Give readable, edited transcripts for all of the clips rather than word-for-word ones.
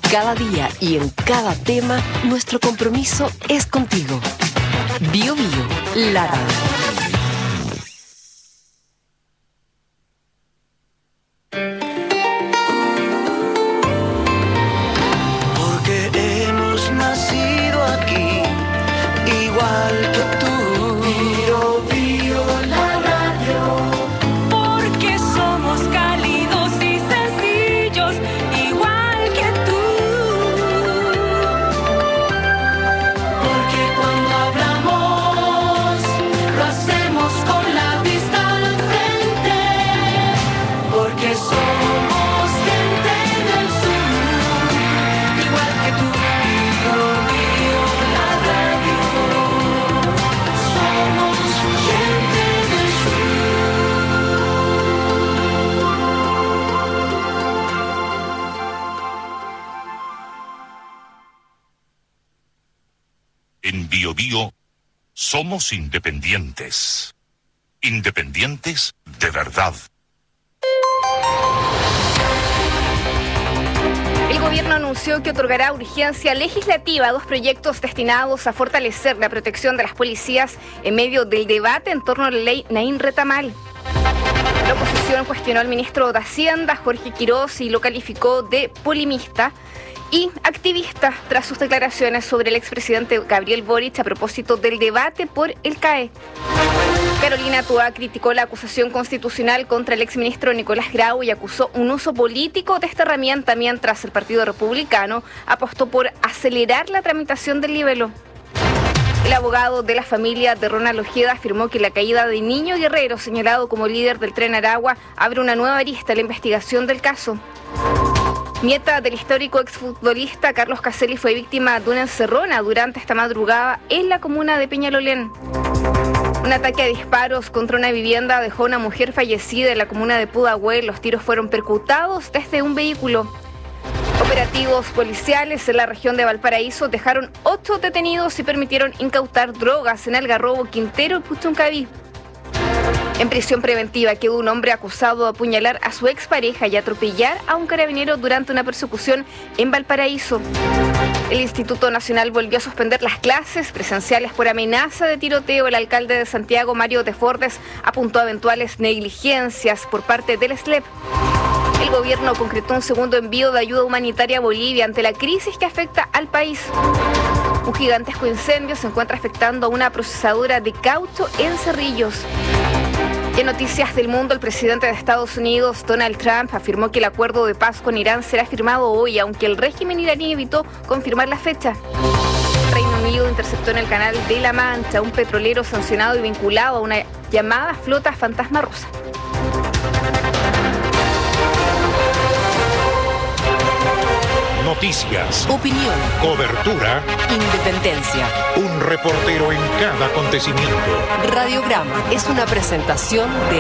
Cada día y en cada tema, nuestro compromiso es contigo. Bio Bio, la radio. En Bio Bio somos independientes. Independientes de verdad. El gobierno anunció que otorgará urgencia legislativa a 2 proyectos destinados a fortalecer la protección de las policías en medio del debate en torno a la ley Naín Retamal. La oposición cuestionó al ministro de Hacienda, Jorge Quiroz, y lo calificó de polemista y activista tras sus declaraciones sobre el expresidente Gabriel Boric a propósito del debate por el CAE. Carolina Toá criticó la acusación constitucional contra el exministro Nicolás Grau y acusó un uso político de esta herramienta, mientras el Partido Republicano apostó por acelerar la tramitación del libelo. El abogado de la familia de Ronald Ojeda afirmó que la caída de Niño Guerrero, señalado como líder del Tren Aragua, abre una nueva arista a la investigación del caso. Nieta del histórico exfutbolista Carlos Caselli fue víctima de una encerrona durante esta madrugada en la comuna de Peñalolén. Un ataque a disparos contra una vivienda dejó a una mujer fallecida en la comuna de Pudahuel. Los tiros fueron percutados desde un vehículo. Operativos policiales en la región de Valparaíso dejaron 8 detenidos y permitieron incautar drogas en Algarrobo, Quintero y Puchuncaví. En prisión preventiva quedó un hombre acusado de apuñalar a su expareja y atropellar a un carabinero durante una persecución en Valparaíso. El Instituto Nacional volvió a suspender las clases presenciales por amenaza de tiroteo. El alcalde de Santiago, Mario Desbordes, apuntó a eventuales negligencias por parte del SLEP. El gobierno concretó un segundo envío de ayuda humanitaria a Bolivia ante la crisis que afecta al país. Un gigantesco incendio se encuentra afectando a una procesadora de caucho en Cerrillos. Y en noticias del mundo, el presidente de Estados Unidos, Donald Trump, afirmó que el acuerdo de paz con Irán será firmado hoy, aunque el régimen iraní evitó confirmar la fecha. Reino Unido interceptó en el canal de La Mancha un petrolero sancionado y vinculado a una llamada flota fantasma rusa. Noticias, Opinión, cobertura, independencia. un reportero en cada acontecimiento. Radiograma es una presentación de...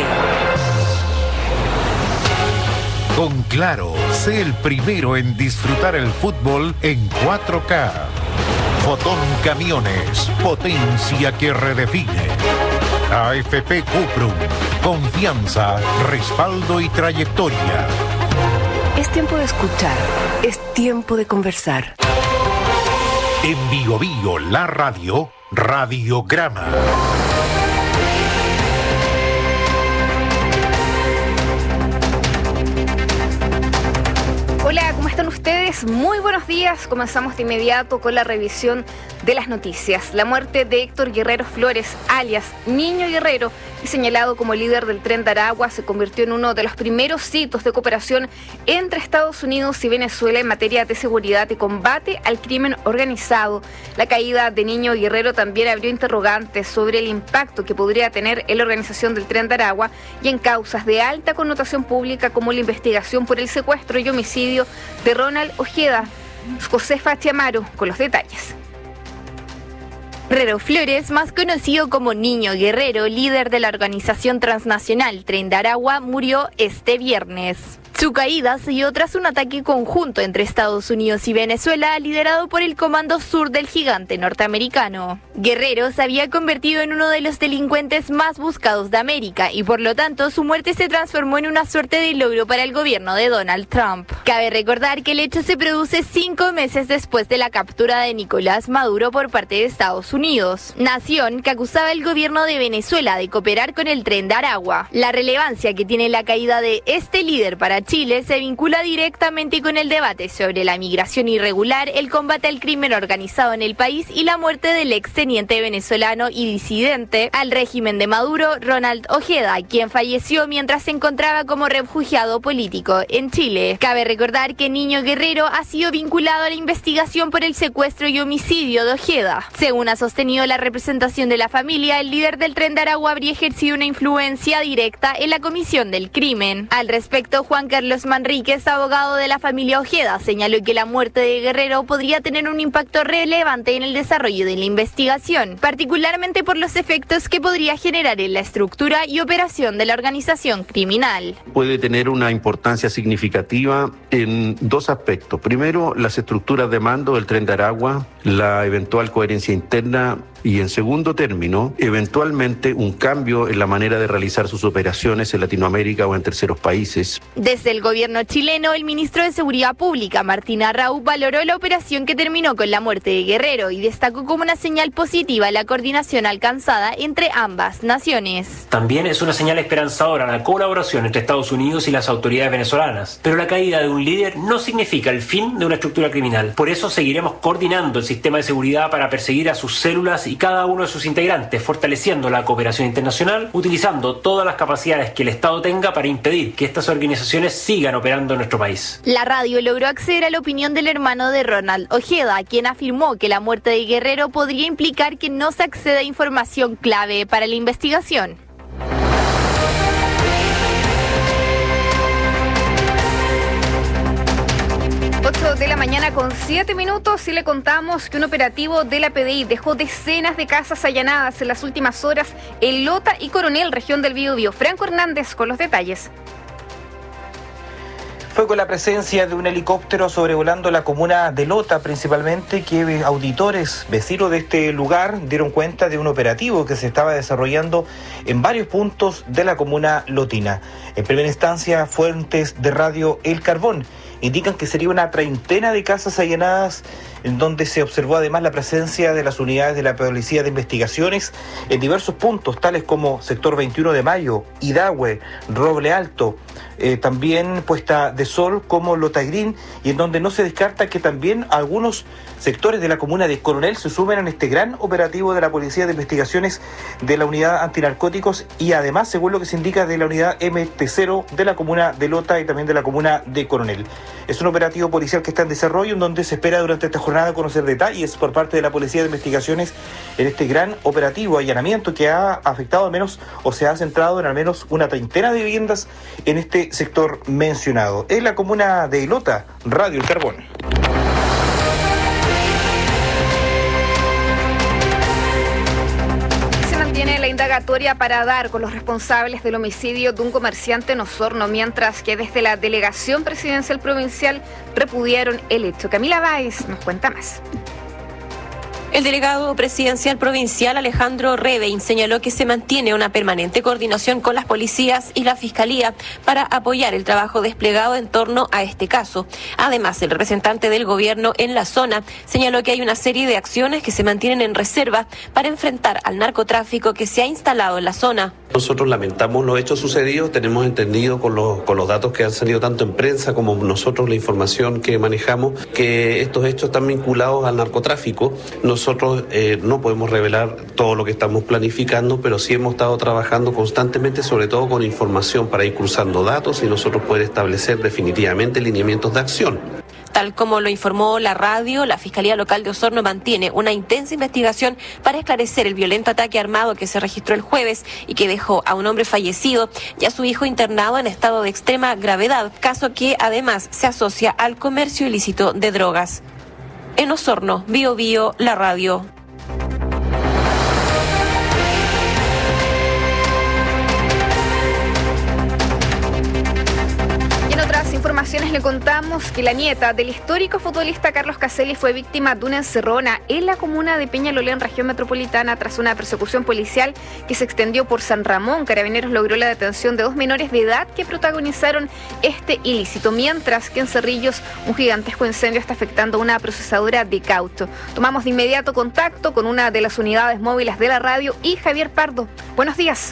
Con Claro, sé el primero en disfrutar el fútbol en 4K. Fotón Camiones, potencia que redefine. AFP Cuprum, confianza, respaldo y trayectoria. Es tiempo de escuchar, es tiempo de conversar. En Bio Bio, la radio, Radiograma. Hola, ¿cómo están ustedes? Muy buenos días. Comenzamos de inmediato con la revisión de las noticias. La muerte de Héctor Guerrero Flores, alias Niño Guerrero, y señalado como líder del Tren de Aragua, se convirtió en uno de los primeros hitos de cooperación entre Estados Unidos y Venezuela en materia de seguridad y combate al crimen organizado. La caída de Niño Guerrero también abrió interrogantes sobre el impacto que podría tener en la organización del Tren de Aragua y en causas de alta connotación pública como la investigación por el secuestro y homicidio de Ronald Ojeda. Josefa Chiamaro con los detalles. Guerrero Flores, más conocido como Niño Guerrero, líder de la organización transnacional Tren de Aragua, murió este viernes. Su caída se dio tras un ataque conjunto entre Estados Unidos y Venezuela, liderado por el Comando Sur del gigante norteamericano. Guerrero se había convertido en uno de los delincuentes más buscados de América y por lo tanto su muerte se transformó en una suerte de logro para el gobierno de Donald Trump. Cabe recordar que el hecho se produce 5 meses después de la captura de Nicolás Maduro por parte de Estados Unidos, nación que acusaba al gobierno de Venezuela de cooperar con el Tren de Aragua. La relevancia que tiene la caída de este líder para Chile se vincula directamente con el debate sobre la migración irregular, el combate al crimen organizado en el país y la muerte del exteniente venezolano y disidente al régimen de Maduro, Ronald Ojeda, quien falleció mientras se encontraba como refugiado político en Chile. Cabe recordar que Niño Guerrero ha sido vinculado a la investigación por el secuestro y homicidio de Ojeda. Según ha sostenido la representación de la familia, el líder del Tren de Aragua habría ejercido una influencia directa en la comisión del crimen. Al respecto, Juan Carlos Manríquez, abogado de la familia Ojeda, señaló que la muerte de Guerrero podría tener un impacto relevante en el desarrollo de la investigación, particularmente por los efectos que podría generar en la estructura y operación de la organización criminal. Puede tener una importancia significativa en dos aspectos. Primero, las estructuras de mando del Tren de Aragua, la eventual coherencia interna y, en segundo término, eventualmente un cambio en la manera de realizar sus operaciones en Latinoamérica o en terceros países. Desde el gobierno chileno, el ministro de Seguridad Pública, Martín Arrau, valoró la operación que terminó con la muerte de Guerrero y destacó como una señal positiva la coordinación alcanzada entre ambas naciones. También es una señal esperanzadora la colaboración entre Estados Unidos y las autoridades venezolanas, pero la caída de un líder no significa el fin de una estructura criminal. Por eso seguiremos coordinando el sistema de seguridad para perseguir a sus células y cada uno de sus integrantes, fortaleciendo la cooperación internacional, utilizando todas las capacidades que el Estado tenga para impedir que estas organizaciones sigan operando en nuestro país. La radio logró acceder a la opinión del hermano de Ronald Ojeda, quien afirmó que la muerte de Guerrero podría implicar que no se acceda a información clave para la investigación. 8 de la mañana con 7 minutos y le contamos que un operativo de la PDI dejó decenas de casas allanadas en las últimas horas en Lota y Coronel, región del Biobío. Franco Hernández con los detalles. Fue con la presencia de un helicóptero sobrevolando la comuna de Lota principalmente que auditores, vecinos de este lugar, dieron cuenta de un operativo que se estaba desarrollando en varios puntos de la comuna lotina. En primera instancia, fuentes de radio El Carbón indican que sería una treintena de casas allanadas, en donde se observó además la presencia de las unidades de la Policía de Investigaciones en diversos puntos, tales como sector 21 de Mayo, Idahue, Roble Alto, también Puesta de Sol como Lota Green, y en donde no se descarta que también algunos sectores de la comuna de Coronel se sumen en este gran operativo de la Policía de Investigaciones de la Unidad Antinarcóticos y además, según lo que se indica, de la Unidad MT0 de la comuna de Lota y también de la comuna de Coronel. Es un operativo policial que está en desarrollo, en donde se espera durante esta jornada conocer detalles por parte de la Policía de Investigaciones en este gran operativo allanamiento que ha afectado al menos, o se ha centrado en al menos una treintena de viviendas en este sector mencionado. En la comuna de Lota, Radio El Carbón. Tiene la indagatoria para dar con los responsables del homicidio de un comerciante en Osorno, mientras que desde la Delegación Presidencial Provincial repudiaron el hecho. Camila Báez nos cuenta más. El delegado presidencial provincial Alejandro Rebein señaló que se mantiene una permanente coordinación con las policías y la Fiscalía para apoyar el trabajo desplegado en torno a este caso. Además, el representante del gobierno en la zona señaló que hay una serie de acciones que se mantienen en reserva para enfrentar al narcotráfico que se ha instalado en la zona. Nosotros lamentamos los hechos sucedidos, tenemos entendido con los datos que han salido tanto en prensa como nosotros la información que manejamos, que estos hechos están vinculados al narcotráfico. Nosotros no podemos revelar todo lo que estamos planificando, pero sí hemos estado trabajando constantemente, sobre todo con información para ir cruzando datos y nosotros poder establecer definitivamente lineamientos de acción. Tal como lo informó la radio, la Fiscalía Local de Osorno mantiene una intensa investigación para esclarecer el violento ataque armado que se registró el jueves y que dejó a un hombre fallecido y a su hijo internado en estado de extrema gravedad, caso que además se asocia al comercio ilícito de drogas. En Osorno, Biobío, la radio. informaciones le contamos que la nieta del histórico futbolista Carlos Caselli fue víctima de una encerrona en la comuna de Peñalolén, región metropolitana, tras una persecución policial que se extendió por San Ramón. Carabineros logró la detención de 2 menores de edad que protagonizaron este ilícito, mientras que en Cerrillos un gigantesco incendio está afectando una procesadora de caucho. Tomamos de inmediato contacto con una de las unidades móviles de la radio y Javier Pardo. Buenos días.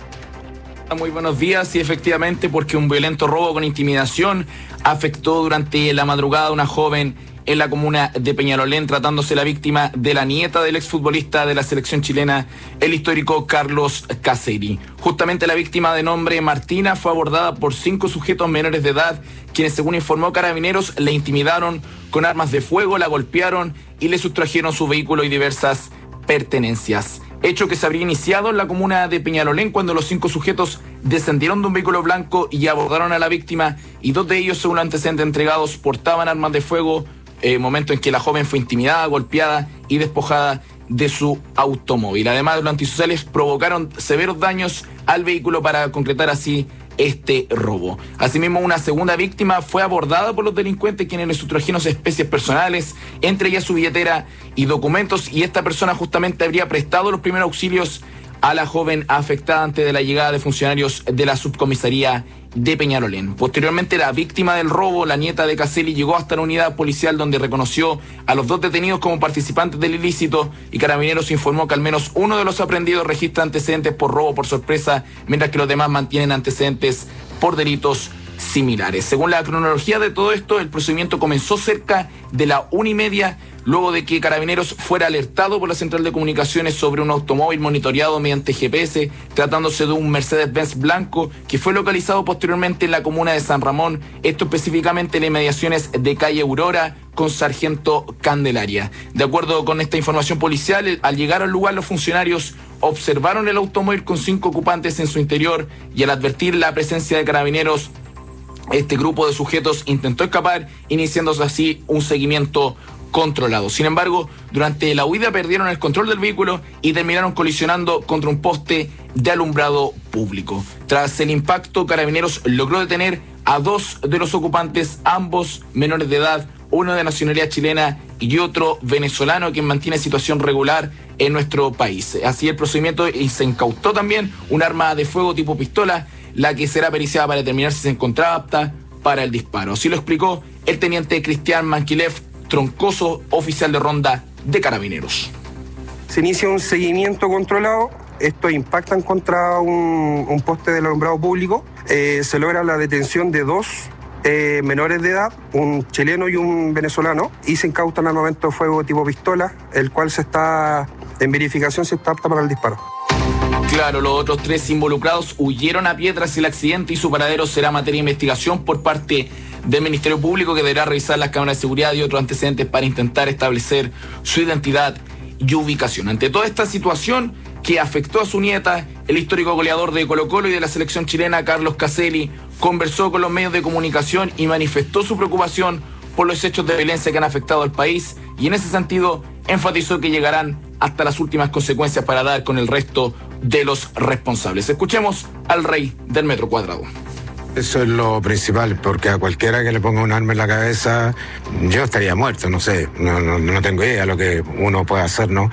Muy buenos días, y efectivamente, porque un violento robo con intimidación afectó durante la madrugada a una joven en la comuna de Peñalolén, tratándose la víctima de la nieta del exfutbolista de la selección chilena, el histórico Carlos Caselli. Justamente la víctima, de nombre Martina, fue abordada por 5 sujetos menores de edad, quienes, según informó Carabineros, la intimidaron con armas de fuego, la golpearon y le sustrajeron su vehículo y diversas pertenencias. Hecho que se habría iniciado en la comuna de Peñalolén cuando los 5 sujetos descendieron de un vehículo blanco y abordaron a la víctima, y 2 de ellos, según los antecedentes entregados, portaban armas de fuego, momento en que la joven fue intimidada, golpeada y despojada de su automóvil. Además, los antisociales provocaron severos daños al vehículo para concretar así este robo. Asimismo, una segunda víctima fue abordada por los delincuentes, quienes le sustrajeron especies personales, entre ellas su billetera y documentos, y esta persona justamente habría prestado los primeros auxilios a la joven afectada antes de la llegada de funcionarios de la subcomisaría de Peñalolén. Posteriormente, la víctima del robo, la nieta de Caselli, llegó hasta la unidad policial, donde reconoció a los 2 detenidos como participantes del ilícito, y Carabineros informó que al menos uno de los aprendidos registra antecedentes por robo por sorpresa, mientras que los demás mantienen antecedentes por delitos similares. Según la cronología de todo esto, el procedimiento comenzó cerca de la 1:30, luego de que Carabineros fuera alertado por la central de comunicaciones sobre un automóvil monitoreado mediante GPS, tratándose de un Mercedes-Benz blanco que fue localizado posteriormente en la comuna de San Ramón, esto específicamente en inmediaciones de calle Aurora con Sargento Candelaria. De acuerdo con esta información policial, al llegar al lugar, los funcionarios observaron el automóvil con 5 ocupantes en su interior, y al advertir la presencia de Carabineros, este grupo de sujetos intentó escapar, iniciándose así un seguimiento controlado. Sin embargo, durante la huida perdieron el control del vehículo y terminaron colisionando contra un poste de alumbrado público. Tras el impacto, Carabineros logró detener a 2 de los ocupantes, ambos menores de edad, uno de nacionalidad chilena y otro venezolano, quien mantiene situación regular en nuestro país. Así el procedimiento, y se incautó también un arma de fuego tipo pistola, la que será periciada para determinar si se encontraba apta para el disparo. Así lo explicó el teniente Cristian Manquilev Troncoso, oficial de ronda de Carabineros. Se inicia un seguimiento controlado. Estos impactan contra un poste del alumbrado público. Se logra la detención de 2 menores de edad, un chileno y un venezolano, y se incautan armamento de fuego tipo pistola, el cual se está en verificación si está apta para el disparo. Claro, los otros 3 involucrados huyeron a pie tras el accidente, y su paradero será materia de investigación por parte del Ministerio Público, que deberá revisar las cámaras de seguridad y otros antecedentes para intentar establecer su identidad y ubicación. Ante toda esta situación que afectó a su nieta, el histórico goleador de Colo-Colo y de la selección chilena, Carlos Caselli, conversó con los medios de comunicación y manifestó su preocupación por los hechos de violencia que han afectado al país, y en ese sentido enfatizó que llegarán hasta las últimas consecuencias para dar con el resto de los responsables. Escuchemos al rey del metro cuadrado. Eso es lo principal, porque a cualquiera que le ponga un arma en la cabeza, yo estaría muerto, no sé, no tengo idea de lo que uno puede hacer, ¿no?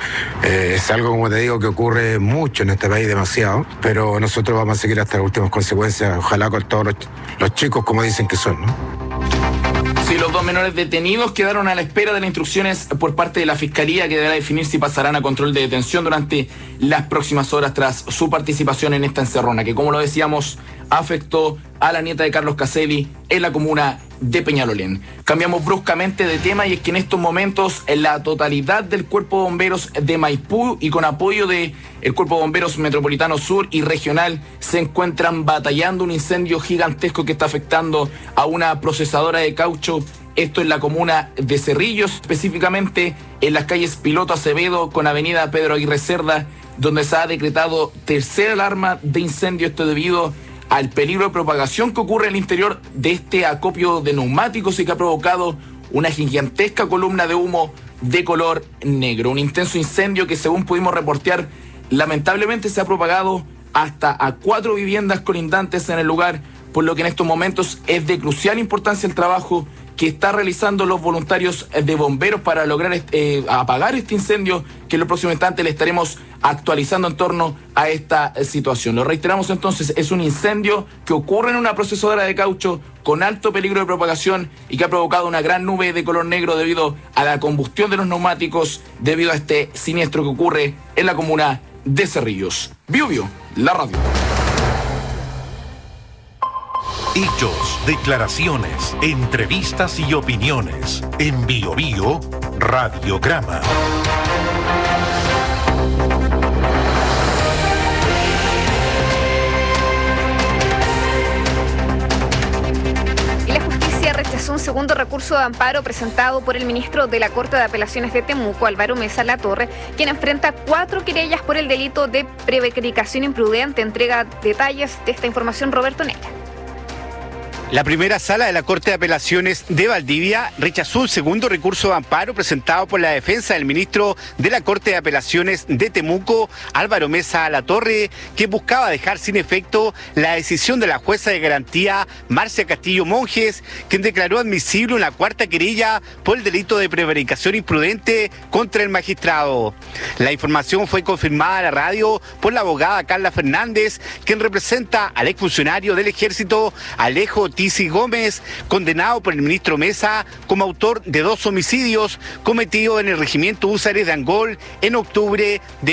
Es algo, como te digo, que ocurre mucho en este país, demasiado, pero nosotros vamos a seguir hasta las últimas consecuencias, ojalá con todos los chicos, como dicen que son, ¿no? Sí, los 2 menores detenidos quedaron a la espera de las instrucciones por parte de la Fiscalía, que deberá definir si pasarán a control de detención durante las próximas horas tras su participación en esta encerrona, que, como lo decíamos, afectó a la nieta de Carlos Caselli en la comuna de Peñalolén. Cambiamos bruscamente de tema, y es que en estos momentos en la totalidad del Cuerpo de Bomberos de Maipú, y con apoyo de el Cuerpo de Bomberos Metropolitano Sur y Regional, se encuentran batallando un incendio gigantesco que está afectando a una procesadora de caucho. Esto en la comuna de Cerrillos, específicamente en las calles Piloto Acevedo con avenida Pedro Aguirre Cerda, donde se ha decretado tercera alarma de incendio, esto debido al peligro de propagación que ocurre en el interior de este acopio de neumáticos y que ha provocado una gigantesca columna de humo de color negro. Un intenso incendio que, según pudimos reportear, lamentablemente se ha propagado hasta a 4 viviendas colindantes en el lugar, por lo que en estos momentos es de crucial importancia el trabajo que está realizando los voluntarios de bomberos para lograr apagar este incendio, que en los próximos instantes le estaremos actualizando en torno a esta situación. Lo reiteramos entonces, es un incendio que ocurre en una procesadora de caucho con alto peligro de propagación y que ha provocado una gran nube de color negro debido a la combustión de los neumáticos, debido a este siniestro que ocurre en la comuna de Cerrillos. Biobío, la radio. Hechos, declaraciones, entrevistas y opiniones. En Biobío, Radiograma. Y la justicia rechazó un segundo recurso de amparo presentado por el ministro de la Corte de Apelaciones de Temuco, Álvaro Mesa Latorre, quien enfrenta 4 querellas por el delito de prevaricación imprudente. Entrega detalles de esta información Roberto Neira. La primera sala de la Corte de Apelaciones de Valdivia rechazó un segundo recurso de amparo presentado por la defensa del ministro de la Corte de Apelaciones de Temuco, Álvaro Mesa Latorre, que buscaba dejar sin efecto la decisión de la jueza de garantía Marcia Castillo Monjes, quien declaró admisible una cuarta querella por el delito de prevaricación imprudente contra el magistrado. La información fue confirmada a la radio por la abogada Carla Fernández, quien representa al exfuncionario del Ejército Alejo Tisi Gómez, condenado por el ministro Mesa como autor de 2 homicidios cometidos en el regimiento Húsares de Angol en octubre de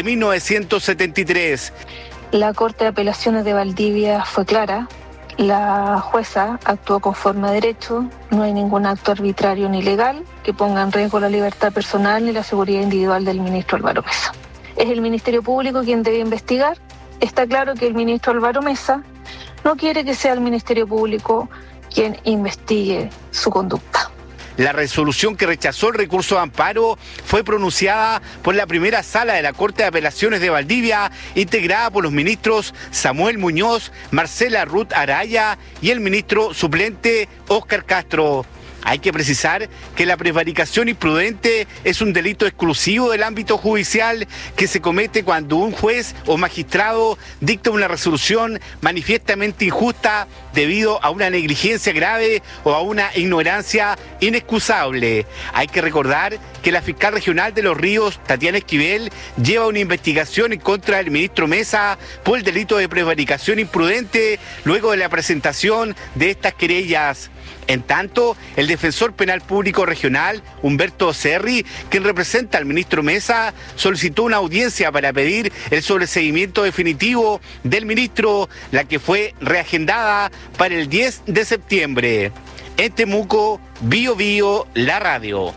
1973. La Corte de Apelaciones de Valdivia fue clara. La jueza actuó conforme a derecho. No hay ningún acto arbitrario ni ilegal que ponga en riesgo la libertad personal ni la seguridad individual del ministro Álvaro Mesa. Es el Ministerio Público quien debe investigar. Está claro que el ministro Álvaro Mesa no quiere que sea el Ministerio Público quien investigue su conducta. La resolución que rechazó el recurso de amparo fue pronunciada por la primera sala de la Corte de Apelaciones de Valdivia, integrada por los ministros Samuel Muñoz, Marcela Ruth Araya y el ministro suplente Óscar Castro. Hay que precisar que la prevaricación imprudente es un delito exclusivo del ámbito judicial que se comete cuando un juez o magistrado dicta una resolución manifiestamente injusta debido a una negligencia grave o a una ignorancia inexcusable. Hay que recordar que la fiscal regional de Los Ríos, Tatiana Esquivel, lleva una investigación en contra del ministro Mesa por el delito de prevaricación imprudente luego de la presentación de estas querellas. En tanto, el defensor penal público regional, Humberto Cerri, quien representa al ministro Mesa, solicitó una audiencia para pedir el sobreseimiento definitivo del ministro, la que fue reagendada para el 10 de septiembre. En Temuco, Biobío, la radio.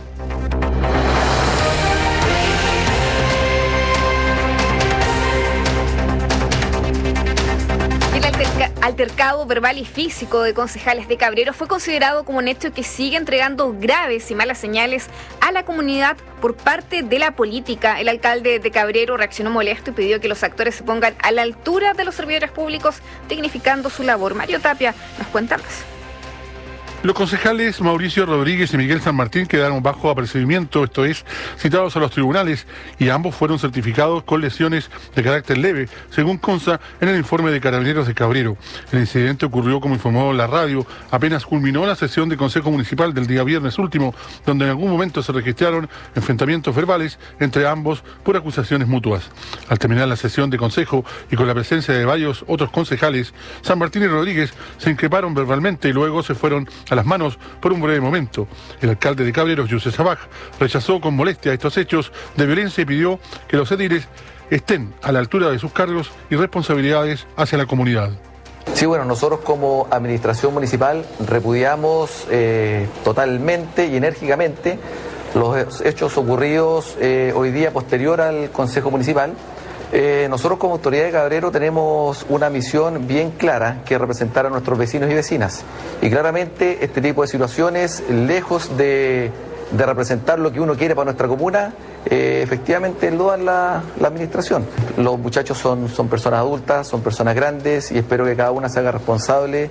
Altercado verbal y físico de concejales de Cabrero fue considerado como un hecho que sigue entregando graves y malas señales a la comunidad por parte de la política. El alcalde de Cabrero reaccionó molesto y pidió que los actores se pongan a la altura de los servidores públicos, dignificando su labor. Mario Tapia nos cuenta más. Los concejales Mauricio Rodríguez y Miguel San Martín quedaron bajo apercibimiento, esto es, citados a los tribunales, y ambos fueron certificados con lesiones de carácter leve, según consta en el informe de Carabineros de Cabrero. El incidente ocurrió, como informó la radio, apenas culminó la sesión de Consejo Municipal del día viernes último, donde en algún momento se registraron enfrentamientos verbales entre ambos por acusaciones mutuas. Al terminar la sesión de Consejo y con la presencia de varios otros concejales, San Martín y Rodríguez se increparon verbalmente y luego se fueron a las manos por un breve momento. El alcalde de Cabrero, Yusef Sabaj, rechazó con molestia estos hechos de violencia y pidió que los ediles estén a la altura de sus cargos y responsabilidades hacia la comunidad. Sí, bueno, nosotros como administración municipal repudiamos totalmente y enérgicamente los hechos ocurridos hoy día posterior al Consejo Municipal. Nosotros como autoridad de Cabrero tenemos una misión bien clara, que es representar a nuestros vecinos y vecinas. Y claramente este tipo de situaciones, lejos de representar lo que uno quiere para nuestra comuna, efectivamente lo dan la administración. Los muchachos son personas adultas, son personas grandes y espero que cada una se haga responsable.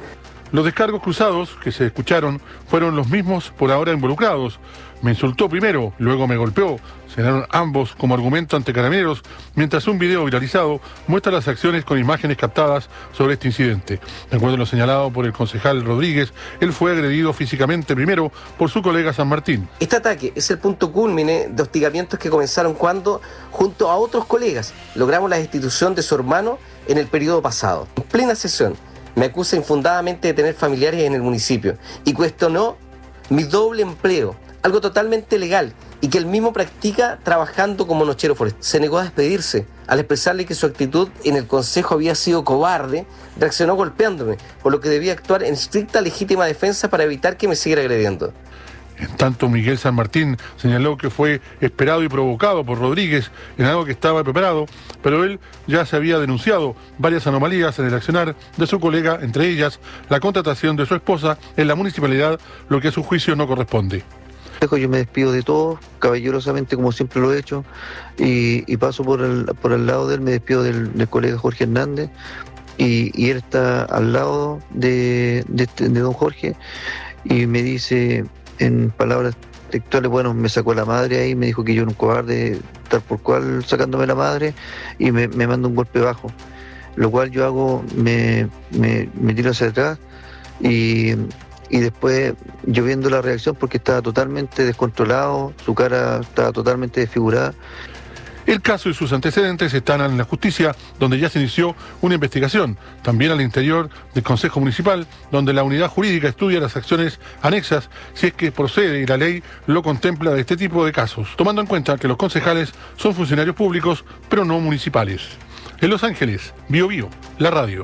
Los descargos cruzados que se escucharon fueron los mismos por ahora involucrados. Me insultó primero, luego me golpeó. Señalaron ambos como argumento ante Carabineros, mientras un video viralizado muestra las acciones con imágenes captadas sobre este incidente. De acuerdo a lo señalado por el concejal Rodríguez, él fue agredido físicamente primero por su colega San Martín. Este ataque es el punto culmine de hostigamientos que comenzaron cuando, junto a otros colegas, logramos la destitución de su hermano en el periodo pasado. En plena sesión, me acusa infundadamente de tener familiares en el municipio y cuestionó mi doble empleo, algo totalmente legal y que él mismo practica trabajando como nochero forestal. Se negó a despedirse. Al expresarle que su actitud en el consejo había sido cobarde, reaccionó golpeándome, por lo que debía actuar en estricta legítima defensa para evitar que me siguiera agrediendo. En tanto, Miguel San Martín señaló que fue esperado y provocado por Rodríguez en algo que estaba preparado, pero él ya se había denunciado varias anomalías en el accionar de su colega, entre ellas la contratación de su esposa en la municipalidad, lo que a su juicio no corresponde. Yo me despido de todos, caballerosamente como siempre lo he hecho, y paso por el lado de él, me despido del colega Jorge Hernández, y él está al lado de don Jorge, y me dice en palabras textuales, bueno, me sacó la madre ahí, me dijo que yo era un cobarde, tal por cual sacándome la madre, y me manda un golpe bajo, lo cual yo hago, me tiro hacia atrás, y después yo viendo la reacción porque estaba totalmente descontrolado, su cara estaba totalmente desfigurada. El caso y sus antecedentes están en la justicia, donde ya se inició una investigación, también al interior del Consejo Municipal, donde la unidad jurídica estudia las acciones anexas si es que procede y la ley lo contempla de este tipo de casos, tomando en cuenta que los concejales son funcionarios públicos, pero no municipales. En Los Ángeles, Bio Bio, la radio.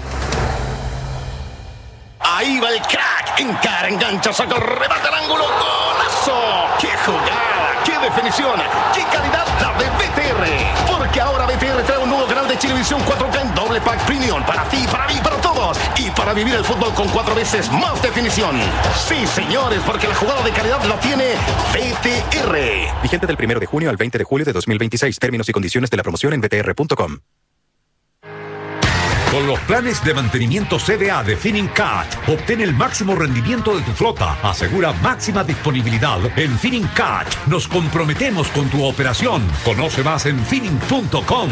Ahí va el crack, encara, engancha, saca, remata al ángulo, golazo. ¡Qué jugada! ¡Qué definición! ¡Qué calidad la de BTR! Porque ahora BTR trae un nuevo canal de Chilevisión 4K en doble pack premium para ti, para mí, para todos. Y para vivir el fútbol con 4 veces más definición. Sí, señores, porque la jugada de calidad la tiene BTR. Vigente del 1 de junio al 20 de julio de 2026. Términos y condiciones de la promoción en btr.com. Con los planes de mantenimiento CDA de Finning-Cat, obtén el máximo rendimiento de tu flota. Asegura máxima disponibilidad. En Finning-Cat nos comprometemos con tu operación. Conoce más en finning.com.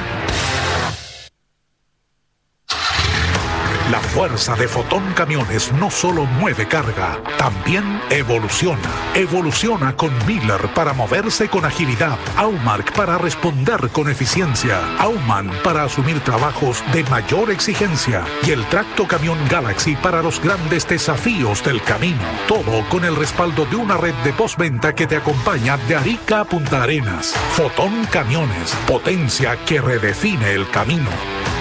La fuerza de Fotón Camiones no solo mueve carga, también evoluciona. Evoluciona con Miller para moverse con agilidad, Aumark para responder con eficiencia, Aumann para asumir trabajos de mayor exigencia y el Tracto Camión Galaxy para los grandes desafíos del camino. Todo con el respaldo de una red de postventa que te acompaña de Arica a Punta Arenas. Fotón Camiones, potencia que redefine el camino.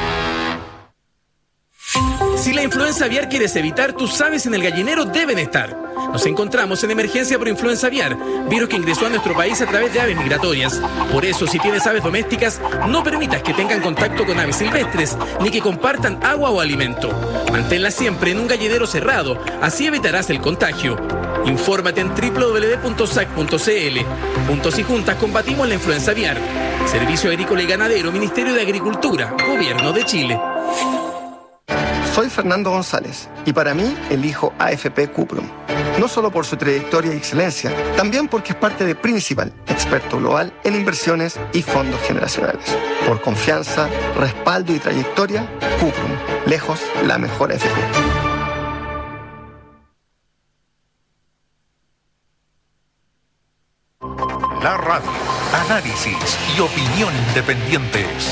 Si la influenza aviar quieres evitar, tus aves en el gallinero deben estar. Nos encontramos en emergencia por influenza aviar, virus que ingresó a nuestro país a través de aves migratorias. Por eso, si tienes aves domésticas, no permitas que tengan contacto con aves silvestres, ni que compartan agua o alimento. Manténlas siempre en un gallinero cerrado, así evitarás el contagio. Infórmate en www.sac.cl. Juntos y juntas combatimos la influenza aviar. Servicio Agrícola y Ganadero, Ministerio de Agricultura, Gobierno de Chile. Soy Fernando González y para mí elijo AFP Cuprum. No solo por su trayectoria y excelencia, también porque es parte de Principal, experto global en inversiones y fondos generacionales. Por confianza, respaldo y trayectoria, Cuprum, lejos la mejor AFP. La radio, análisis y opinión independientes.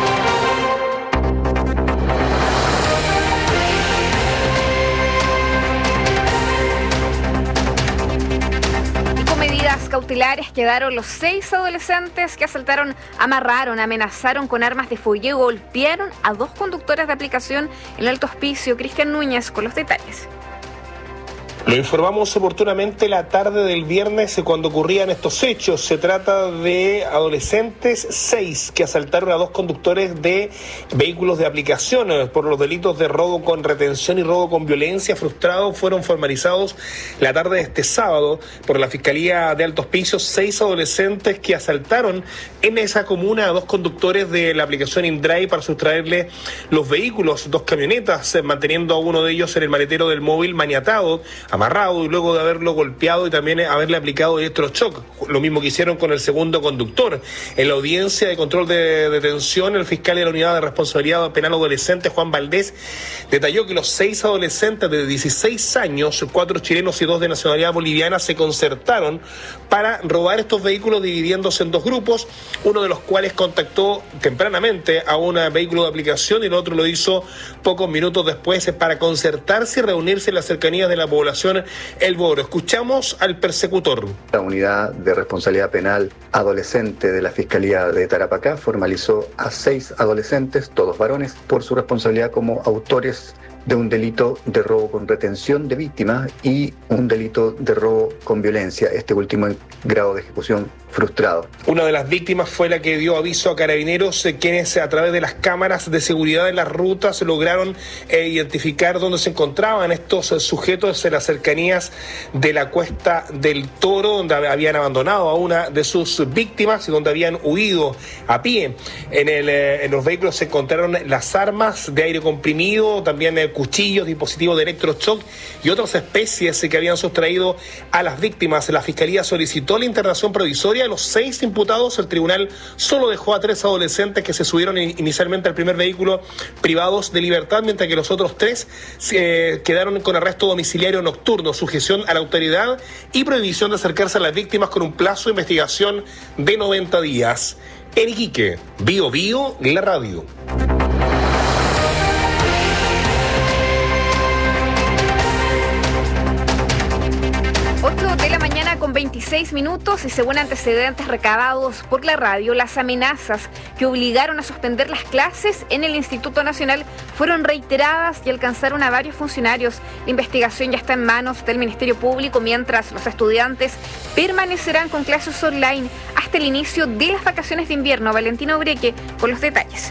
Cautelares quedaron los 6 adolescentes que asaltaron, amarraron, amenazaron con armas de fuego y golpearon a 2 conductores de aplicación en el Alto Hospicio. Cristian Núñez con los detalles. Lo informamos oportunamente la tarde del viernes cuando ocurrían estos hechos. Se trata de adolescentes, 6, que asaltaron a 2 conductores de vehículos de aplicación por los delitos de robo con retención y robo con violencia frustrado. Fueron formalizados la tarde de este sábado por la Fiscalía de Altos Pisos 6 adolescentes que asaltaron en esa comuna a 2 conductores de la aplicación InDrive para sustraerle los vehículos, 2 camionetas, manteniendo a uno de ellos en el maletero del móvil maniatado, amarrado, y luego de haberlo golpeado y también haberle aplicado electroshock. Lo mismo que hicieron con el segundo conductor. En la audiencia de control de detención, el fiscal de la Unidad de Responsabilidad Penal Adolescente, Juan Valdés, detalló que los 6 adolescentes de 16 años, 4 chilenos y 2 de nacionalidad boliviana, se concertaron para robar estos vehículos dividiéndose en 2 grupos, uno de los cuales contactó tempranamente a un vehículo de aplicación y el otro lo hizo pocos minutos después para concertarse y reunirse en las cercanías de la población El Boro. Escuchamos al persecutor. La Unidad de Responsabilidad Penal Adolescente de la Fiscalía de Tarapacá formalizó a 6 adolescentes, todos varones, por su responsabilidad como autores de un delito de robo con retención de víctimas y un delito de robo con violencia, este último en grado de ejecución frustrado. Una de las víctimas fue la que dio aviso a carabineros, quienes a través de las cámaras de seguridad en las rutas lograron identificar dónde se encontraban estos sujetos en las cercanías de la Cuesta del Toro, donde habían abandonado a una de sus víctimas y donde habían huido a pie. En los vehículos se encontraron las armas de aire comprimido, también cuchillos, dispositivos de electroshock y otras especies que habían sustraído a las víctimas. La Fiscalía solicitó la internación provisoria de los 6 imputados. El tribunal solo dejó a 3 adolescentes que se subieron inicialmente al primer vehículo privados de libertad, mientras que los otros 3 quedaron con arresto domiciliario nocturno, sujeción a la autoridad y prohibición de acercarse a las víctimas con un plazo de investigación de 90 días. En Iquique, Bio Bio, la radio. 8 de la mañana con 26 minutos y según antecedentes recabados por la radio, las amenazas que obligaron a suspender las clases en el Instituto Nacional fueron reiteradas y alcanzaron a varios funcionarios. La investigación ya está en manos del Ministerio Público, mientras los estudiantes permanecerán con clases online hasta el inicio de las vacaciones de invierno. Valentina Ubreque con los detalles.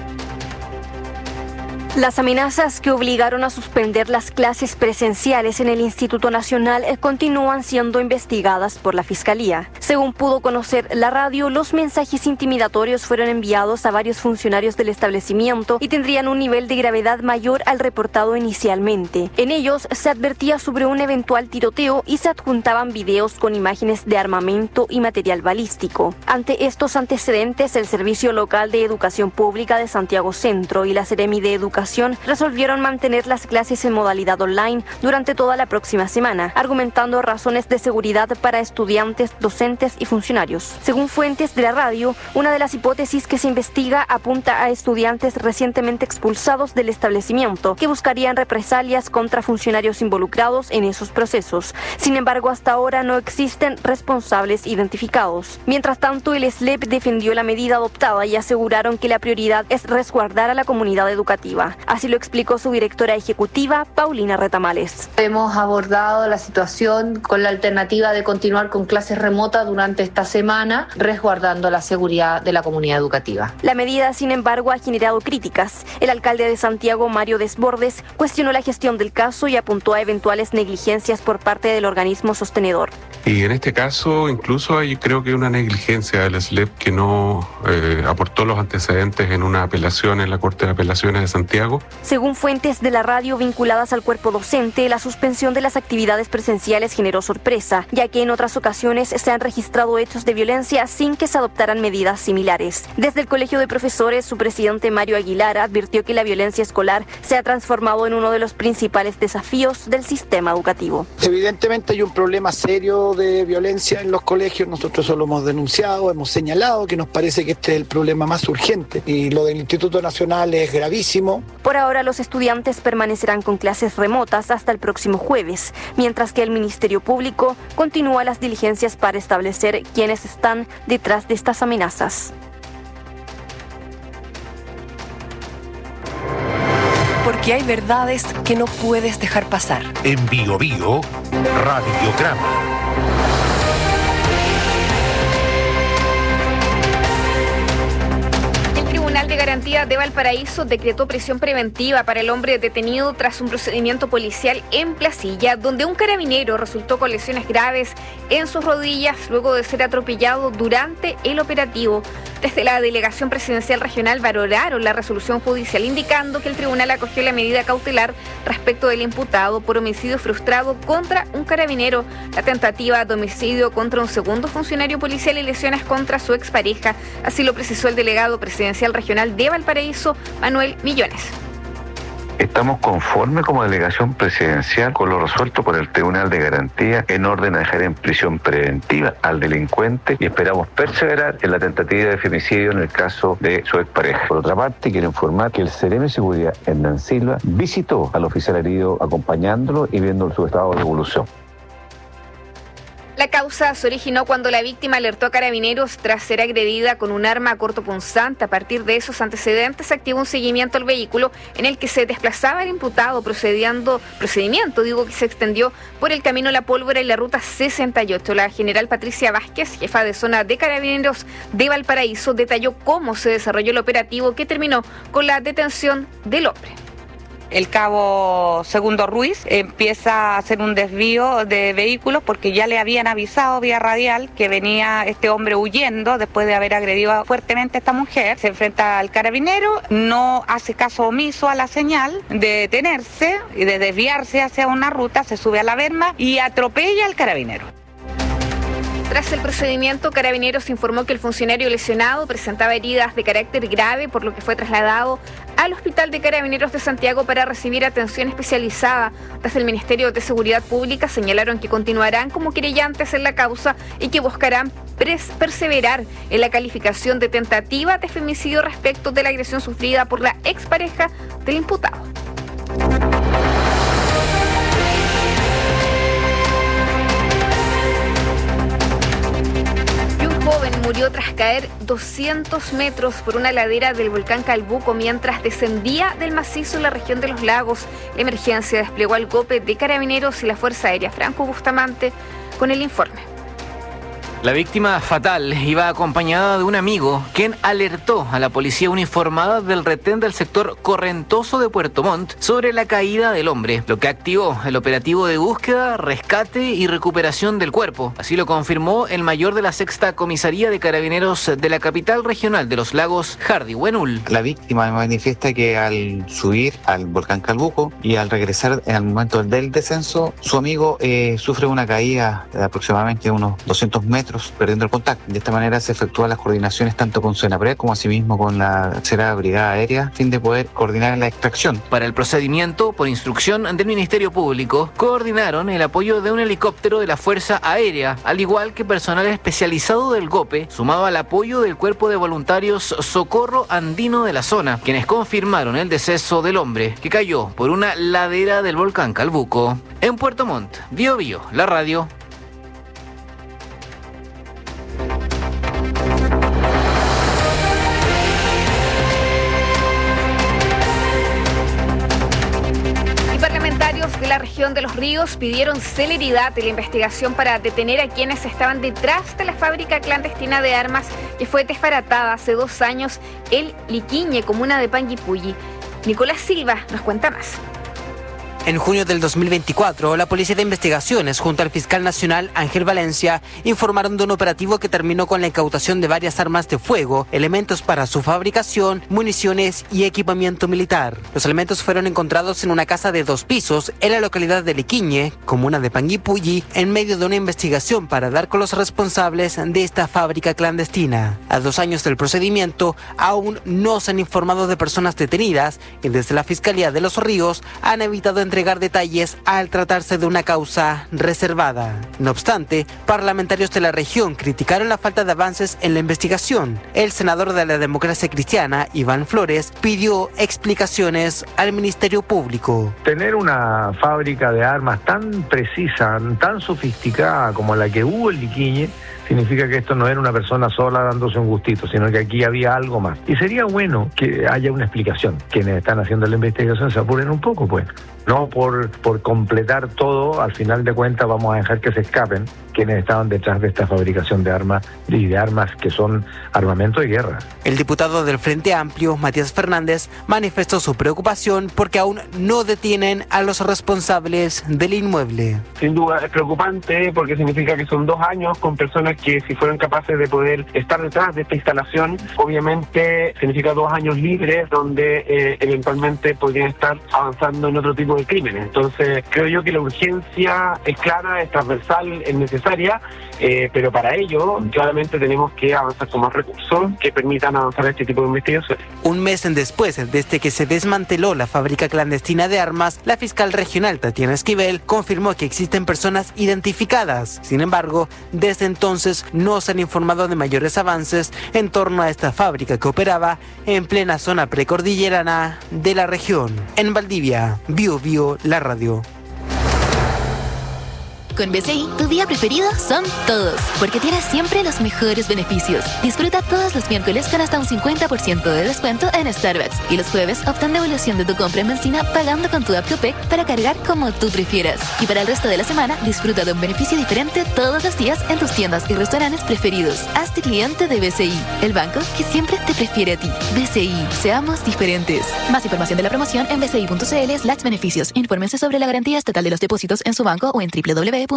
Las amenazas que obligaron a suspender las clases presenciales en el Instituto Nacional continúan siendo investigadas por la Fiscalía. Según pudo conocer la radio, los mensajes intimidatorios fueron enviados a varios funcionarios del establecimiento y tendrían un nivel de gravedad mayor al reportado inicialmente. En ellos se advertía sobre un eventual tiroteo y se adjuntaban videos con imágenes de armamento y material balístico. Ante estos antecedentes, el Servicio Local de Educación Pública de Santiago Centro y la Seremi de Educación resolvieron mantener las clases en modalidad online durante toda la próxima semana, argumentando razones de seguridad para estudiantes, docentes y funcionarios. Según fuentes de la radio, una de las hipótesis que se investiga apunta a estudiantes recientemente expulsados del establecimiento que buscarían represalias contra funcionarios involucrados en esos procesos. Sin embargo, hasta ahora no existen responsables identificados. Mientras tanto, el SLEP defendió la medida adoptada y aseguraron que la prioridad es resguardar a la comunidad educativa. Así lo explicó su directora ejecutiva, Paulina Retamales. Hemos abordado la situación con la alternativa de continuar con clases remotas durante esta semana, resguardando la seguridad de la comunidad educativa. La medida, sin embargo, ha generado críticas. El alcalde de Santiago, Mario Desbordes, cuestionó la gestión del caso y apuntó a eventuales negligencias por parte del organismo sostenedor. Y en este caso, incluso hay creo que una negligencia del SLEP que no aportó los antecedentes en una apelación en la Corte de Apelaciones de Santiago. Según fuentes de la radio vinculadas al cuerpo docente, la suspensión de las actividades presenciales generó sorpresa, ya que en otras ocasiones se han registrado hechos de violencia sin que se adoptaran medidas similares. Desde el Colegio de Profesores, su presidente Mario Aguilar advirtió que la violencia escolar se ha transformado en uno de los principales desafíos del sistema educativo. Evidentemente hay un problema serio de violencia en los colegios. Nosotros eso lo hemos denunciado, hemos señalado que nos parece que este es el problema más urgente y lo del Instituto Nacional es gravísimo. Por ahora, los estudiantes permanecerán con clases remotas hasta el próximo jueves, mientras que el Ministerio Público continúa las diligencias para establecer quiénes están detrás de estas amenazas. porque hay verdades que no puedes dejar pasar. En Bio Bio, Radiograma. El Tribunal de Garantía de Valparaíso decretó prisión preventiva para el hombre detenido tras un procedimiento policial en Placilla, donde un carabinero resultó con lesiones graves en sus rodillas luego de ser atropellado durante el operativo. Desde la Delegación Presidencial Regional valoraron la resolución judicial, indicando que el tribunal acogió la medida cautelar respecto del imputado por homicidio frustrado contra un carabinero, la tentativa de homicidio contra un segundo funcionario policial y lesiones contra su expareja. Así lo precisó el delegado presidencial regional de Valparaíso, Manuel Millones. Estamos conformes como delegación presidencial con lo resuelto por el Tribunal de Garantía en orden a dejar en prisión preventiva al delincuente y esperamos perseverar en la tentativa de femicidio en el caso de su expareja. Por otra parte, quiero informar que el Seremi de Seguridad, Hernán Silva, visitó al oficial herido acompañándolo y viendo su estado de evolución. La causa se originó cuando la víctima alertó a carabineros tras ser agredida con un arma cortopunzante. A partir de esos antecedentes se activó un seguimiento al vehículo en el que se desplazaba el imputado, procedimiento que se extendió por el camino La Pólvora y la ruta 68. La general Patricia Vázquez, jefa de zona de carabineros de Valparaíso, detalló cómo se desarrolló el operativo que terminó con la detención del hombre. El cabo Segundo Ruiz empieza a hacer un desvío de vehículos porque ya le habían avisado vía radial que venía este hombre huyendo después de haber agredido fuertemente a esta mujer. Se enfrenta al carabinero, no hace caso omiso a la señal de detenerse y de desviarse hacia una ruta, se sube a la berma y atropella al carabinero. Tras el procedimiento, Carabineros informó que el funcionario lesionado presentaba heridas de carácter grave, por lo que fue trasladado al Hospital de Carabineros de Santiago para recibir atención especializada. Desde el Ministerio de Seguridad Pública señalaron que continuarán como querellantes en la causa y que buscarán perseverar en la calificación de tentativa de femicidio respecto de la agresión sufrida por la expareja del imputado. Joven murió tras caer 200 metros por una ladera del volcán Calbuco mientras descendía del macizo en la región de Los Lagos. La emergencia desplegó al GOPE de Carabineros y la Fuerza Aérea. Franco Bustamante con el informe. La víctima fatal iba acompañada de un amigo, quien alertó a la policía uniformada del retén del sector Correntoso de Puerto Montt sobre la caída del hombre, lo que activó el operativo de búsqueda, rescate y recuperación del cuerpo. Así lo confirmó el mayor de la 6ª Comisaría de Carabineros de la capital regional de Los Lagos, Hardy Buenul. La víctima manifiesta que al subir al volcán Calbuco y al regresar en el momento del descenso, su amigo sufre una caída de aproximadamente unos 200 metros, perdiendo el contacto. De esta manera se efectúan las coordinaciones tanto con Senapred como asimismo con la tercera brigada aérea, a fin de poder coordinar la extracción. Para el procedimiento, por instrucción del Ministerio Público, coordinaron el apoyo de un helicóptero de la Fuerza Aérea, al igual que personal especializado del GOPE, sumado al apoyo del Cuerpo de Voluntarios Socorro Andino de la zona, quienes confirmaron el deceso del hombre, que cayó por una ladera del volcán Calbuco. En Puerto Montt, Bio Bio, la radio. De la región de Los Ríos pidieron celeridad en la investigación para detener a quienes estaban detrás de la fábrica clandestina de armas que fue desbaratada hace 2 años en Liquiñe, comuna de Panguipulli. Nicolás Silva nos cuenta más. En junio del 2024, la Policía de Investigaciones, junto al fiscal nacional Ángel Valencia, informaron de un operativo que terminó con la incautación de varias armas de fuego, elementos para su fabricación, municiones y equipamiento militar. Los elementos fueron encontrados en una casa de 2 pisos en la localidad de Liquiñe, comuna de Panguipulli, en medio de una investigación para dar con los responsables de esta fábrica clandestina. A 2 años del procedimiento, aún no se han informado de personas detenidas y desde la Fiscalía de Los Ríos han evitado entregar detalles al tratarse de una causa reservada. No obstante, parlamentarios de la región criticaron la falta de avances en la investigación. El senador de la Democracia Cristiana, Iván Flores, pidió explicaciones al Ministerio Público. Tener una fábrica de armas tan precisa, tan sofisticada como la que hubo en Liquiñe, significa que esto no era una persona sola dándose un gustito, sino que aquí había algo más. Y sería bueno que haya una explicación. Quienes están haciendo la investigación se apuren un poco, pues. No por completar todo, al final de cuentas vamos a dejar que se escapen quienes estaban detrás de esta fabricación de armas y de armas que son armamento de guerra. El diputado del Frente Amplio, Matías Fernández, manifestó su preocupación porque aún no detienen a los responsables del inmueble. Sin duda es preocupante porque significa que son 2 años con personas que, si fueran capaces de poder estar detrás de esta instalación, obviamente significa 2 años libres donde eventualmente podrían estar avanzando en otro tipo de crímenes. Entonces creo yo que la urgencia es clara, es transversal, es necesaria, pero para ello claramente tenemos que avanzar con más recursos que permitan avanzar este tipo de investigaciones. Un mes después, desde que se desmanteló la fábrica clandestina de armas, la fiscal regional Tatiana Esquivel confirmó que existen personas identificadas. Sin embargo, desde entonces no se han informado de mayores avances en torno a esta fábrica que operaba en plena zona precordillerana de la región. En Valdivia, Bio la radio. Con BCI, tu día preferido son todos, porque tienes siempre los mejores beneficios. Disfruta todos los miércoles con hasta un 50% de descuento en Starbucks. Y los jueves, obtén devolución de tu compra en benzina pagando con tu app Copec para cargar como tú prefieras. Y para el resto de la semana, disfruta de un beneficio diferente todos los días en tus tiendas y restaurantes preferidos. Hazte cliente de BCI, el banco que siempre te prefiere a ti. BCI, seamos diferentes. Más información de la promoción en bci.cl/beneficios. Infórmense sobre la garantía estatal de los depósitos en su banco o en www.cmfchile.cl.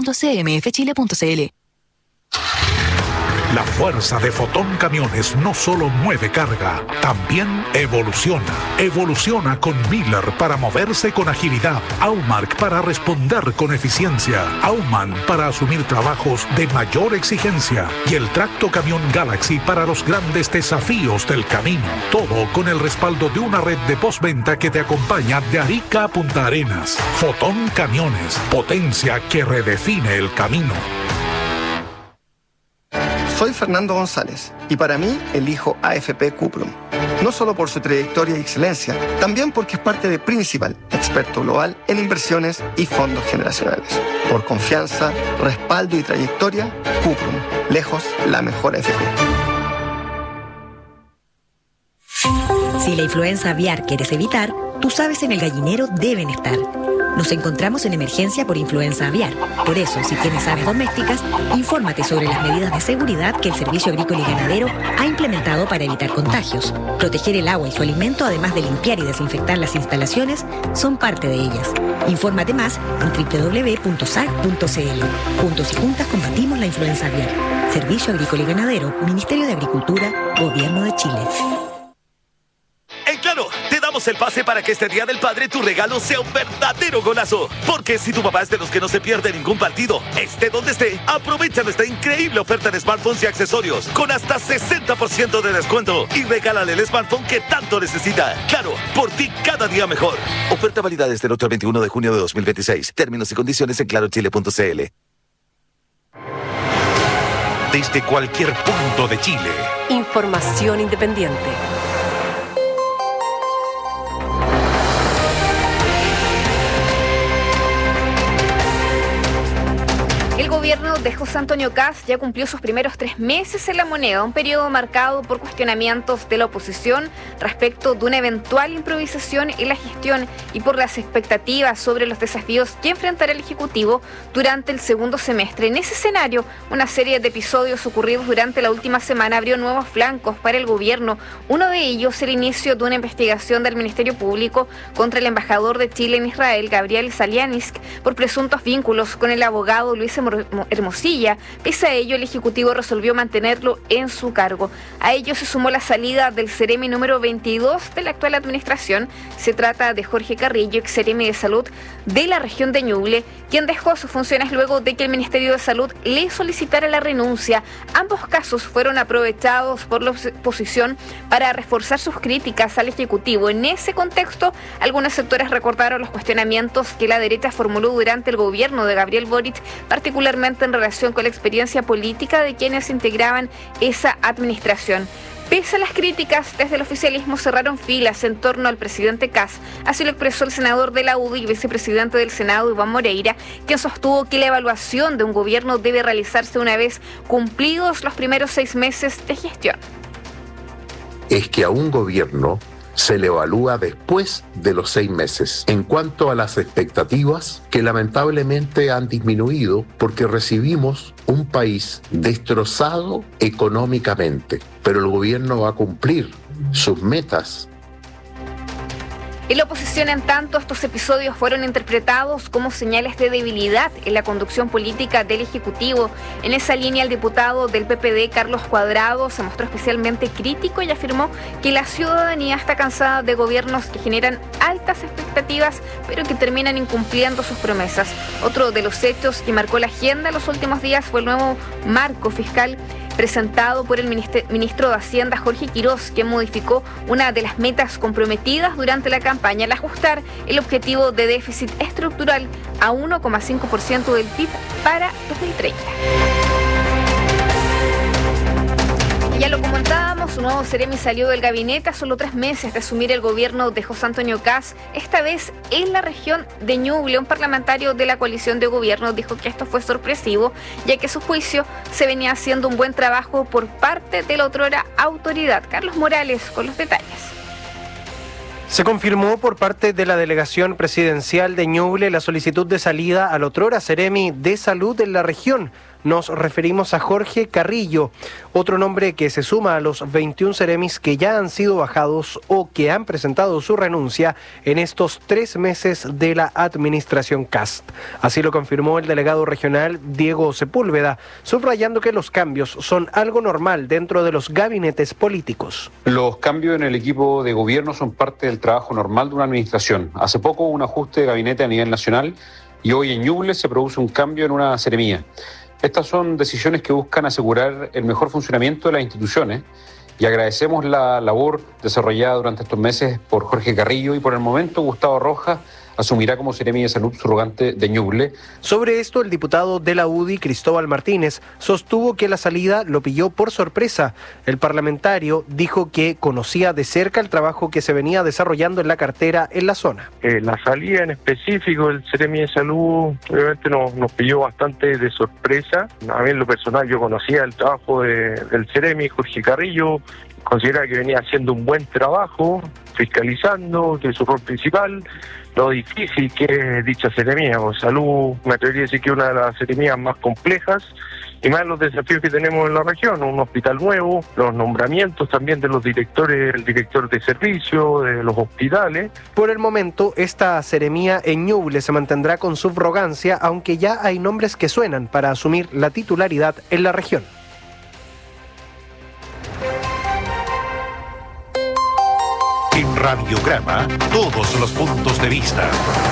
La fuerza de Fotón Camiones no solo mueve carga, también evoluciona. Evoluciona con Miller para moverse con agilidad, Aumark para responder con eficiencia, Aumann para asumir trabajos de mayor exigencia y el Tracto Camión Galaxy para los grandes desafíos del camino. Todo con el respaldo de una red de postventa que te acompaña de Arica a Punta Arenas. Fotón Camiones, potencia que redefine el camino. Soy Fernando González y para mí elijo AFP Cuprum. No solo por su trayectoria y excelencia, también porque es parte de Principal, experto global en inversiones y fondos generacionales. Por confianza, respaldo y trayectoria, Cuprum, lejos la mejor AFP. Si la influenza aviar quieres evitar, tus aves en el gallinero deben estar. Nos encontramos en emergencia por influenza aviar. Por eso, si tienes aves domésticas, infórmate sobre las medidas de seguridad que el Servicio Agrícola y Ganadero ha implementado para evitar contagios. Proteger el agua y su alimento, además de limpiar y desinfectar las instalaciones, son parte de ellas. Infórmate más en www.sag.cl. Juntos y juntas combatimos la influenza aviar. Servicio Agrícola y Ganadero, Ministerio de Agricultura, Gobierno de Chile. En Claro, te damos el pase para que este Día del Padre tu regalo sea un verdadero golazo. Porque si tu papá es de los que no se pierde ningún partido, esté donde esté, aprovecha nuestra increíble oferta de smartphones y accesorios con hasta 60% de descuento y regálale el smartphone que tanto necesita. Claro, por ti cada día mejor. Oferta válida desde el 8 al 21 de junio de 2026. Términos y condiciones en clarochile.cl. Desde cualquier punto de Chile. Información independiente. El gobierno de José Antonio Kast ya cumplió sus primeros 3 meses en la moneda, un periodo marcado por cuestionamientos de la oposición respecto de una eventual improvisación en la gestión y por las expectativas sobre los desafíos que enfrentará el Ejecutivo durante el segundo semestre. En ese escenario, una serie de episodios ocurridos durante la última semana abrió nuevos flancos para el gobierno. Uno de ellos, el inicio de una investigación del Ministerio Público contra el embajador de Chile en Israel, Gabriel Salianisk, por presuntos vínculos con el abogado Luis Hermosilla. Pese a ello, el Ejecutivo resolvió mantenerlo en su cargo. A ello se sumó la salida del Ceremi número 22 de la actual administración. Se trata de Jorge Carrillo, ex Ceremi de Salud de la región de Ñuble, quien dejó sus funciones luego de que el Ministerio de Salud le solicitara la renuncia. Ambos casos fueron aprovechados por la oposición para reforzar sus críticas al Ejecutivo. En ese contexto, algunos sectores recordaron los cuestionamientos que la derecha formuló durante el gobierno de Gabriel Boric, particularmente en relación con la experiencia política de quienes integraban esa administración. Pese a las críticas, desde el oficialismo cerraron filas en torno al presidente Kast. Así lo expresó el senador de la UDI y vicepresidente del Senado, Iván Moreira, quien sostuvo que la evaluación de un gobierno debe realizarse una vez cumplidos los primeros 6 meses de gestión. Es que a un gobierno se le evalúa después de los 6 meses. En cuanto a las expectativas, que lamentablemente han disminuido porque recibimos un país destrozado económicamente, pero el gobierno va a cumplir sus metas. En la oposición, en tanto, estos episodios fueron interpretados como señales de debilidad en la conducción política del Ejecutivo. En esa línea, el diputado del PPD, Carlos Cuadrado, se mostró especialmente crítico y afirmó que la ciudadanía está cansada de gobiernos que generan altas expectativas, pero que terminan incumpliendo sus promesas. Otro de los hechos que marcó la agenda en los últimos días fue el nuevo marco fiscal presentado por el ministro de Hacienda, Jorge Quirós, que modificó una de las metas comprometidas durante la campaña al ajustar el objetivo de déficit estructural a 1,5% del PIB para 2030. Ya lo comentábamos, un nuevo Ceremi salió del gabinete a solo 3 meses de asumir el gobierno de José Antonio Kast, esta vez en la región de Ñuble. Un parlamentario de la coalición de gobierno dijo que esto fue sorpresivo, ya que a su juicio se venía haciendo un buen trabajo por parte de la otrora autoridad. Carlos Morales con los detalles. Se confirmó por parte de la delegación presidencial de Ñuble la solicitud de salida al otrora Ceremi de Salud en la región. Nos referimos a Jorge Carrillo, otro nombre que se suma a los 21 Ceremis que ya han sido bajados o que han presentado su renuncia en estos 3 meses de la administración Kast. Así lo confirmó el delegado regional Diego Sepúlveda, subrayando que los cambios son algo normal dentro de los gabinetes políticos. Los cambios en el equipo de gobierno son parte del trabajo normal de una administración. Hace poco hubo un ajuste de gabinete a nivel nacional y hoy en Ñuble se produce un cambio en una seremía. Estas son decisiones que buscan asegurar el mejor funcionamiento de las instituciones y agradecemos la labor desarrollada durante estos meses por Jorge Carrillo y por el momento Gustavo Rojas asumirá como Ceremi de Salud subrogante de Ñuble. Sobre esto, el diputado de la UDI, Cristóbal Martínez, sostuvo que la salida lo pilló por sorpresa. El parlamentario dijo que conocía de cerca el trabajo que se venía desarrollando en la cartera en la zona. La salida en específico del Ceremi de Salud obviamente nos pilló bastante de sorpresa. A mí en lo personal yo conocía el trabajo del Ceremi, Jorge Carrillo, consideraba que venía haciendo un buen trabajo, fiscalizando, que es su rol principal. Lo difícil que es dicha seremía, o salud, me atrevería a decir que es una de las seremías más complejas y más los desafíos que tenemos en la región, un hospital nuevo, los nombramientos también de los directores, el director de servicio, de los hospitales. Por el momento, esta seremía en Ñuble se mantendrá con subrogancia, aunque ya hay nombres que suenan para asumir la titularidad en la región. En Radiograma, todos los puntos de vista.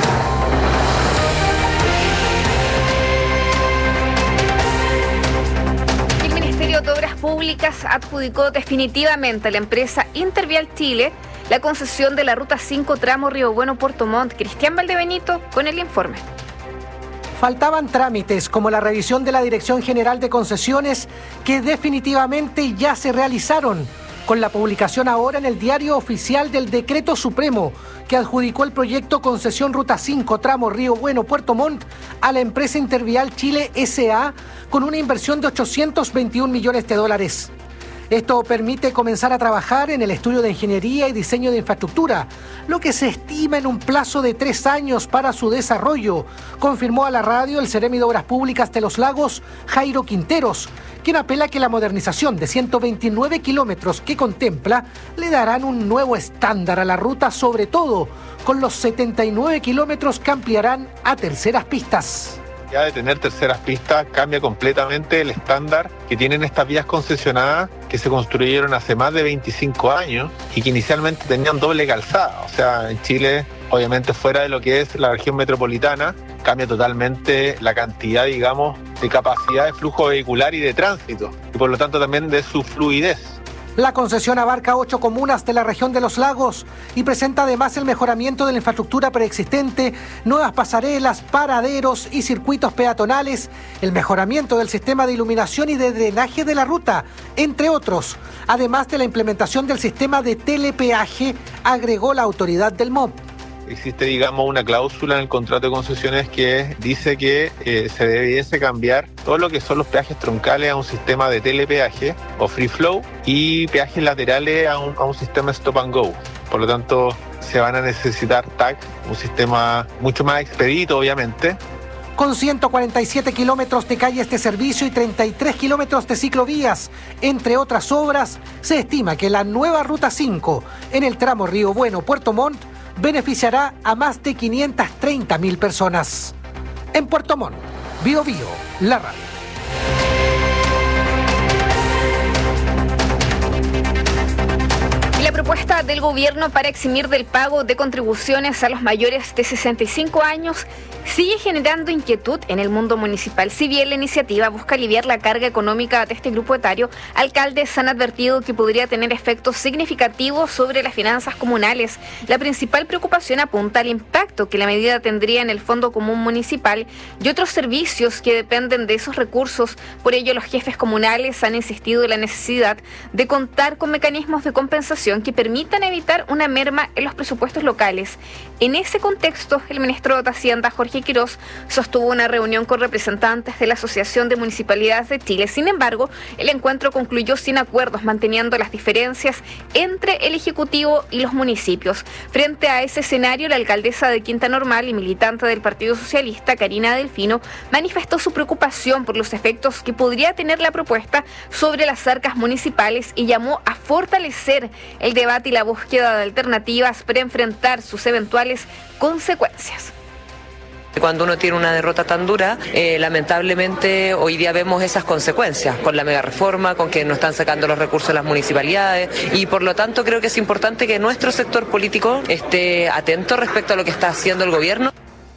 El Ministerio de Obras Públicas adjudicó definitivamente a la empresa Intervial Chile la concesión de la Ruta 5 tramo Río Bueno-Puerto Montt. Cristian Valdebenito con el informe. Faltaban trámites como la revisión de la Dirección General de Concesiones que definitivamente ya se realizaron, con la publicación ahora en el Diario Oficial del Decreto Supremo que adjudicó el proyecto Concesión Ruta 5 tramo Río Bueno-Puerto Montt a la empresa Intervial Chile S.A. con una inversión de $821 millones. Esto permite comenzar a trabajar en el estudio de ingeniería y diseño de infraestructura, lo que se estima en un plazo de 3 años para su desarrollo, confirmó a la radio el Ceremi de Obras Públicas de Los Lagos, Jairo Quinteros, quien apela que la modernización de 129 kilómetros que contempla le darán un nuevo estándar a la ruta, sobre todo con los 79 kilómetros que ampliarán a terceras pistas. Ya de tener terceras pistas cambia completamente el estándar que tienen estas vías concesionadas que se construyeron hace más de 25 años y que inicialmente tenían doble calzada. O sea, en Chile, obviamente fuera de lo que es la región metropolitana, cambia totalmente la cantidad, digamos, de capacidad de flujo vehicular y de tránsito y por lo tanto también de su fluidez. La concesión abarca 8 comunas de la región de los lagos y presenta además el mejoramiento de la infraestructura preexistente, nuevas pasarelas, paraderos y circuitos peatonales, el mejoramiento del sistema de iluminación y de drenaje de la ruta, entre otros, además de la implementación del sistema de telepeaje, agregó la autoridad del MOP. Existe, digamos, una cláusula en el contrato de concesiones que dice que se debiese cambiar todo lo que son los peajes troncales a un sistema de telepeaje o free flow y peajes laterales a un sistema stop and go. Por lo tanto, se van a necesitar TAC, un sistema mucho más expedito, obviamente. Con 147 kilómetros de calles de servicio y 33 kilómetros de ciclovías, entre otras obras, se estima que la nueva Ruta 5 en el tramo Río Bueno-Puerto Montt beneficiará a más de 530.000 personas. En Puerto Montt, Bío Bío, la radio. La propuesta del gobierno para eximir del pago de contribuciones a los mayores de 65 años sigue generando inquietud en el mundo municipal. Si bien la iniciativa busca aliviar la carga económica de este grupo etario, alcaldes han advertido que podría tener efectos significativos sobre las finanzas comunales. La principal preocupación apunta al impacto que la medida tendría en el Fondo Común Municipal y otros servicios que dependen de esos recursos. Por ello, los jefes comunales han insistido en la necesidad de contar con mecanismos de compensación que permitan evitar una merma en los presupuestos locales. En ese contexto, el ministro de Hacienda, Jorge Quirós, sostuvo una reunión con representantes de la Asociación de Municipalidades de Chile. Sin embargo, el encuentro concluyó sin acuerdos, manteniendo las diferencias entre el Ejecutivo y los municipios. Frente a ese escenario, la alcaldesa de Quinta Normal y militante del Partido Socialista, Karina Delfino, manifestó su preocupación por los efectos que podría tener la propuesta sobre las arcas municipales y llamó a fortalecer el debate y la búsqueda de alternativas para enfrentar sus eventuales consecuencias. Cuando uno tiene una derrota tan dura, lamentablemente hoy día vemos esas consecuencias con la mega reforma, con que no están sacando los recursos de las municipalidades y por lo tanto creo que es importante que nuestro sector político esté atento respecto a lo que está haciendo el gobierno.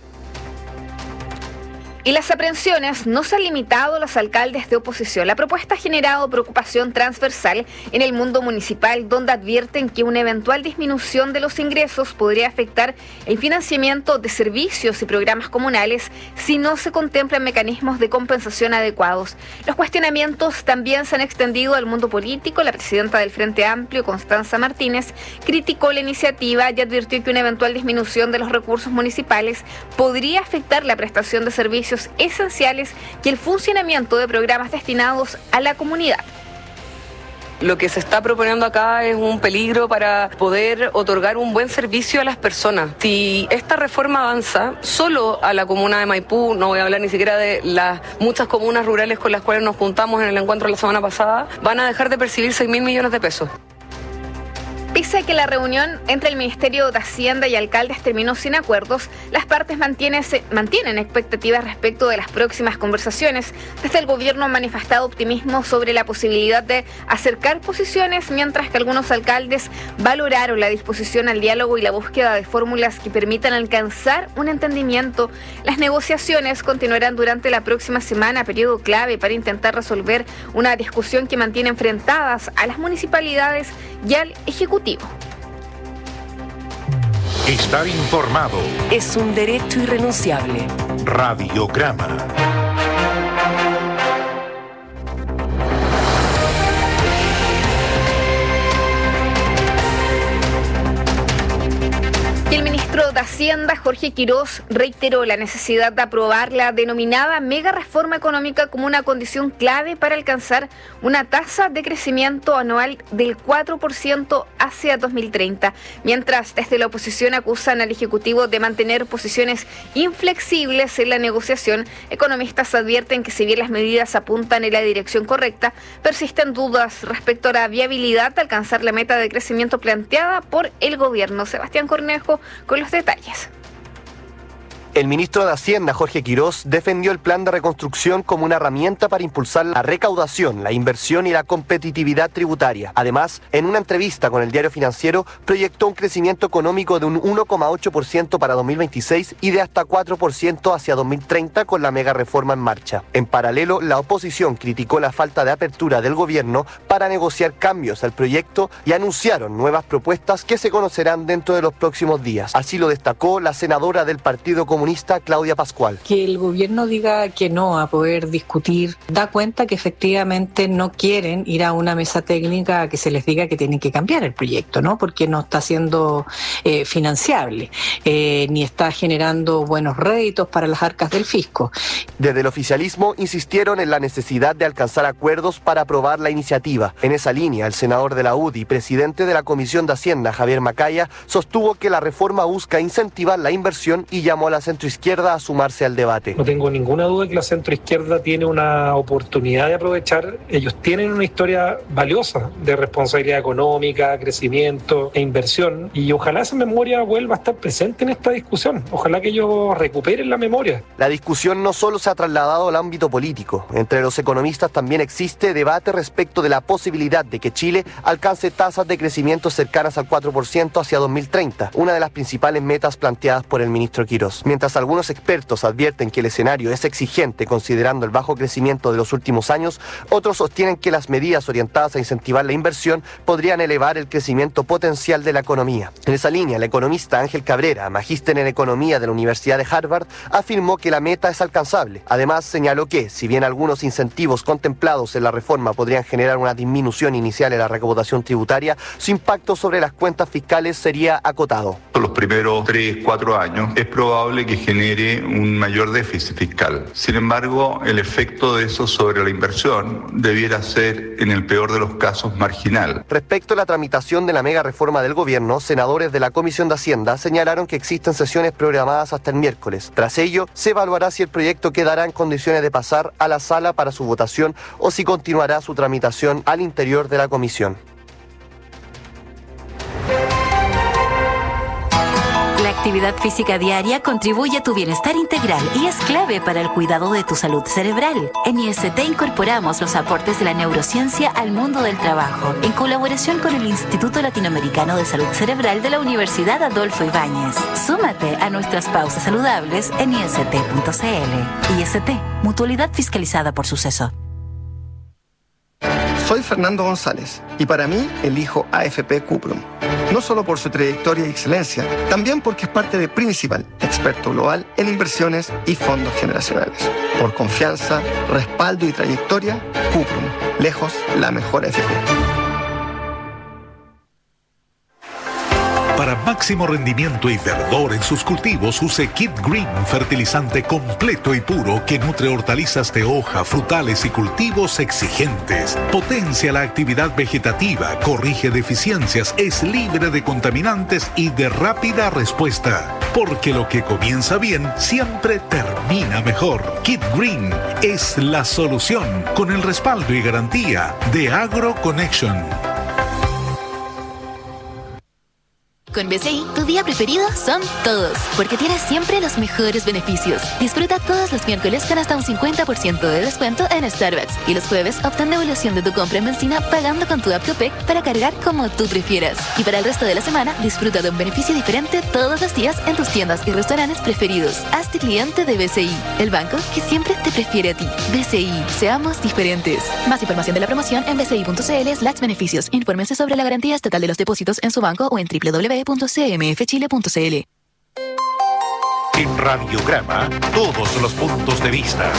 Y las aprehensiones no se han limitado a los alcaldes de oposición. La propuesta ha generado preocupación transversal en el mundo municipal, donde advierten que una eventual disminución de los ingresos podría afectar el financiamiento de servicios y programas comunales si no se contemplan mecanismos de compensación adecuados. Los cuestionamientos también se han extendido al mundo político. La presidenta del Frente Amplio, Constanza Martínez, criticó la iniciativa y advirtió que una eventual disminución de los recursos municipales podría afectar la prestación de servicios esenciales y el funcionamiento de programas destinados a la comunidad. Lo que se está proponiendo acá es un peligro para poder otorgar un buen servicio a las personas. Si esta reforma avanza solo a la comuna de Maipú, no voy a hablar ni siquiera de las muchas comunas rurales con las cuales nos juntamos en el encuentro la semana pasada, van a dejar de percibir 6.000 millones de pesos. Pese a que la reunión entre el Ministerio de Hacienda y alcaldes terminó sin acuerdos, las partes mantienen expectativas respecto de las próximas conversaciones. Desde el gobierno han manifestado optimismo sobre la posibilidad de acercar posiciones, mientras que algunos alcaldes valoraron la disposición al diálogo y la búsqueda de fórmulas que permitan alcanzar un entendimiento. Las negociaciones continuarán durante la próxima semana, periodo clave para intentar resolver una discusión que mantiene enfrentadas a las municipalidades y al Ejecutivo. Estar informado es un derecho irrenunciable. Radiograma. El ministro de Hacienda, Jorge Quirós, reiteró la necesidad de aprobar la denominada mega reforma económica como una condición clave para alcanzar una tasa de crecimiento anual del 4% hacia 2030. Mientras desde la oposición acusan al Ejecutivo de mantener posiciones inflexibles en la negociación, economistas advierten que si bien las medidas apuntan en la dirección correcta, persisten dudas respecto a la viabilidad de alcanzar la meta de crecimiento planteada por el gobierno. Sebastián Cornejo con los detalles. El ministro de Hacienda, Jorge Quirós, defendió el plan de reconstrucción como una herramienta para impulsar la recaudación, la inversión y la competitividad tributaria. Además, en una entrevista con el Diario Financiero, proyectó un crecimiento económico de un 1,8% para 2026 y de hasta 4% hacia 2030 con la mega reforma en marcha. En paralelo, la oposición criticó la falta de apertura del gobierno para negociar cambios al proyecto y anunciaron nuevas propuestas que se conocerán dentro de los próximos días. Así lo destacó la senadora del Partido Comunista, Claudia Pascual. Que el gobierno diga que no a poder discutir da cuenta que efectivamente no quieren ir a una mesa técnica a que se les diga que tienen que cambiar el proyecto, ¿no? Porque no está siendo financiable, ni está generando buenos réditos para las arcas del fisco. Desde el oficialismo insistieron en la necesidad de alcanzar acuerdos para aprobar la iniciativa. En esa línea, el senador de la UDI, presidente de la Comisión de Hacienda, Javier Macaya, sostuvo que la reforma busca incentivar la inversión y llamó a la centroizquierda a sumarse al debate. No tengo ninguna duda que la centroizquierda tiene una oportunidad de aprovechar. Ellos tienen una historia valiosa de responsabilidad económica, crecimiento e inversión, y ojalá esa memoria vuelva a estar presente en esta discusión. Ojalá que ellos recuperen la memoria. La discusión no solo se ha trasladado al ámbito político. Entre los economistas también existe debate respecto de la posibilidad de que Chile alcance tasas de crecimiento cercanas al 4% hacia 2030, una de las principales metas planteadas por el ministro Quirós. Mientras algunos expertos advierten que el escenario es exigente considerando el bajo crecimiento de los últimos años, otros sostienen que las medidas orientadas a incentivar la inversión podrían elevar el crecimiento potencial de la economía. En esa línea, el economista Ángel Cabrera, magíster en economía de la Universidad de Harvard, afirmó que la meta es alcanzable. Además, señaló que, si bien algunos incentivos contemplados en la reforma podrían generar una disminución inicial en la recaudación tributaria, su impacto sobre las cuentas fiscales sería acotado. Los primeros 3-4 años es probable que genere un mayor déficit fiscal. Sin embargo, el efecto de eso sobre la inversión debiera ser, en el peor de los casos, marginal. Respecto a la tramitación de la mega reforma del gobierno, senadores de la Comisión de Hacienda señalaron que existen sesiones programadas hasta el miércoles. Tras ello, se evaluará si el proyecto quedará en condiciones de pasar a la sala para su votación o si continuará su tramitación al interior de la comisión. La actividad física diaria contribuye a tu bienestar integral y es clave para el cuidado de tu salud cerebral. En IST incorporamos los aportes de la neurociencia al mundo del trabajo, en colaboración con el Instituto Latinoamericano de Salud Cerebral de la Universidad Adolfo Ibáñez. Súmate a nuestras pausas saludables en ist.cl. IST, mutualidad fiscalizada por Suceso. Soy Fernando González y para mí elijo AFP Cuprum. No solo por su trayectoria y excelencia, también porque es parte de Principal, experto global en inversiones y fondos generacionales. Por confianza, respaldo y trayectoria, Cuprum, lejos la mejor AFP. Para máximo rendimiento y verdor en sus cultivos, use Kit Green, fertilizante completo y puro que nutre hortalizas de hoja, frutales y cultivos exigentes. Potencia la actividad vegetativa, corrige deficiencias, es libre de contaminantes y de rápida respuesta. Porque lo que comienza bien siempre termina mejor. Kit Green es la solución con el respaldo y garantía de AgroConnection. Con BCI, tu día preferido son todos, porque tienes siempre los mejores beneficios. Disfruta todos los miércoles con hasta un 50% de descuento en Starbucks y los jueves obtén devolución de tu compra en benzina pagando con tu app Copec para cargar como tú prefieras. Y para el resto de la semana, disfruta de un beneficio diferente todos los días en tus tiendas y restaurantes preferidos. Hazte cliente de BCI, el banco que siempre te prefiere a ti. BCI, seamos diferentes. Más información de la promoción en bci.cl/beneficios. Infórmense sobre la garantía estatal de los depósitos en su banco o en www.cmfchile.cl. En Radiograma, todos los puntos de vista.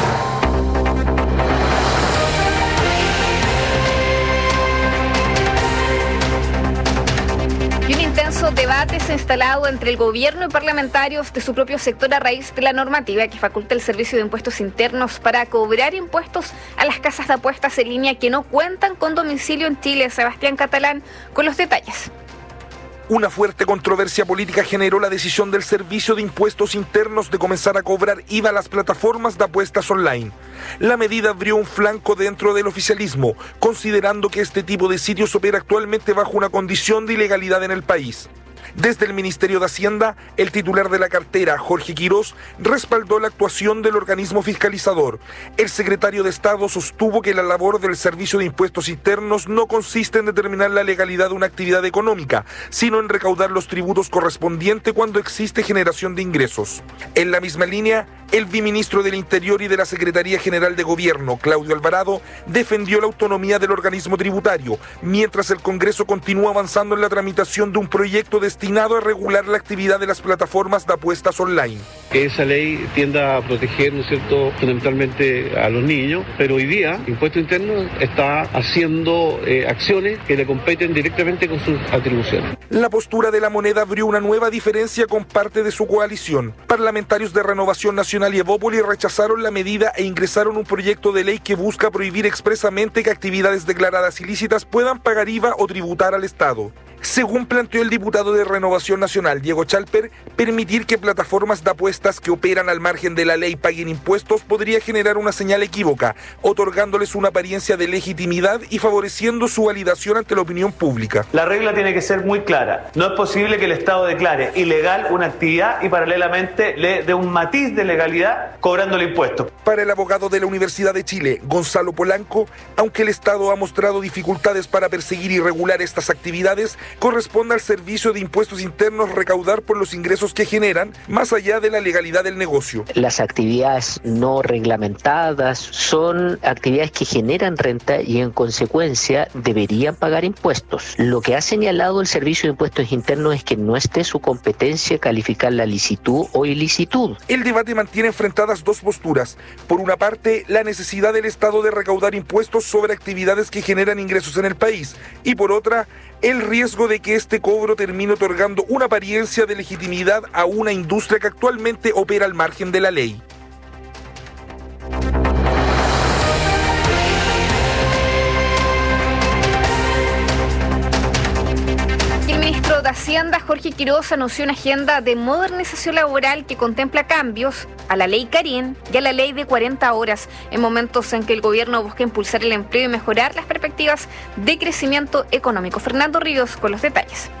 Y un intenso debate se ha instalado entre el gobierno y parlamentarios de su propio sector a raíz de la normativa que faculta el Servicio de Impuestos Internos para cobrar impuestos a las casas de apuestas en línea que no cuentan con domicilio en Chile. Sebastián Catalán con los detalles. Una fuerte controversia política generó la decisión del Servicio de Impuestos Internos de comenzar a cobrar IVA a las plataformas de apuestas online. La medida abrió un flanco dentro del oficialismo, considerando que este tipo de sitios opera actualmente bajo una condición de ilegalidad en el país. Desde el Ministerio de Hacienda, el titular de la cartera, Jorge Quirós, respaldó la actuación del organismo fiscalizador. El secretario de Estado sostuvo que la labor del Servicio de Impuestos Internos no consiste en determinar la legalidad de una actividad económica, sino en recaudar los tributos correspondientes cuando existe generación de ingresos. En la misma línea, el viceministro del Interior y de la Secretaría General de Gobierno, Claudio Alvarado, defendió la autonomía del organismo tributario, mientras el Congreso continúa avanzando en la tramitación de un proyecto destinado a regular la actividad de las plataformas de apuestas online. Esa ley tiende a proteger, ¿no es cierto?, fundamentalmente a los niños, pero hoy día Impuesto Interno está haciendo acciones que le competen directamente con sus atribuciones. La postura de la moneda abrió una nueva diferencia con parte de su coalición. Parlamentarios de Renovación Nacional y Evópoli rechazaron la medida e ingresaron un proyecto de ley que busca prohibir expresamente que actividades declaradas ilícitas puedan pagar IVA o tributar al Estado. Según planteó el diputado de Renovación Nacional, Diego Chalper, permitir que plataformas de apuestas que operan al margen de la ley paguen impuestos podría generar una señal equívoca, otorgándoles una apariencia de legitimidad y favoreciendo su validación ante la opinión pública. La regla tiene que ser muy clara. No es posible que el Estado declare ilegal una actividad y paralelamente le dé un matiz de legalidad cobrándole impuestos. Para el abogado de la Universidad de Chile, Gonzalo Polanco, aunque el Estado ha mostrado dificultades para perseguir y regular estas actividades, corresponde al Servicio de Impuestos Internos recaudar por los ingresos que generan, más allá de la legalidad del negocio. Las actividades no reglamentadas son actividades que generan renta y en consecuencia deberían pagar impuestos. Lo que ha señalado el Servicio de Impuestos Internos es que no esté su competencia calificar la licitud o ilicitud. El debate mantiene enfrentadas dos posturas. Por una parte, la necesidad del Estado de recaudar impuestos sobre actividades que generan ingresos en el país, y por otra, el riesgo de que este cobro termine otorgando una apariencia de legitimidad a una industria que actualmente opera al margen de la ley. El ministro de Hacienda, Jorge Quirós, anunció una agenda de modernización laboral que contempla cambios a la ley Karin y a la ley de 40 horas, en momentos en que el gobierno busca impulsar el empleo y mejorar las perspectivas de crecimiento económico. Fernando Ríos con los detalles.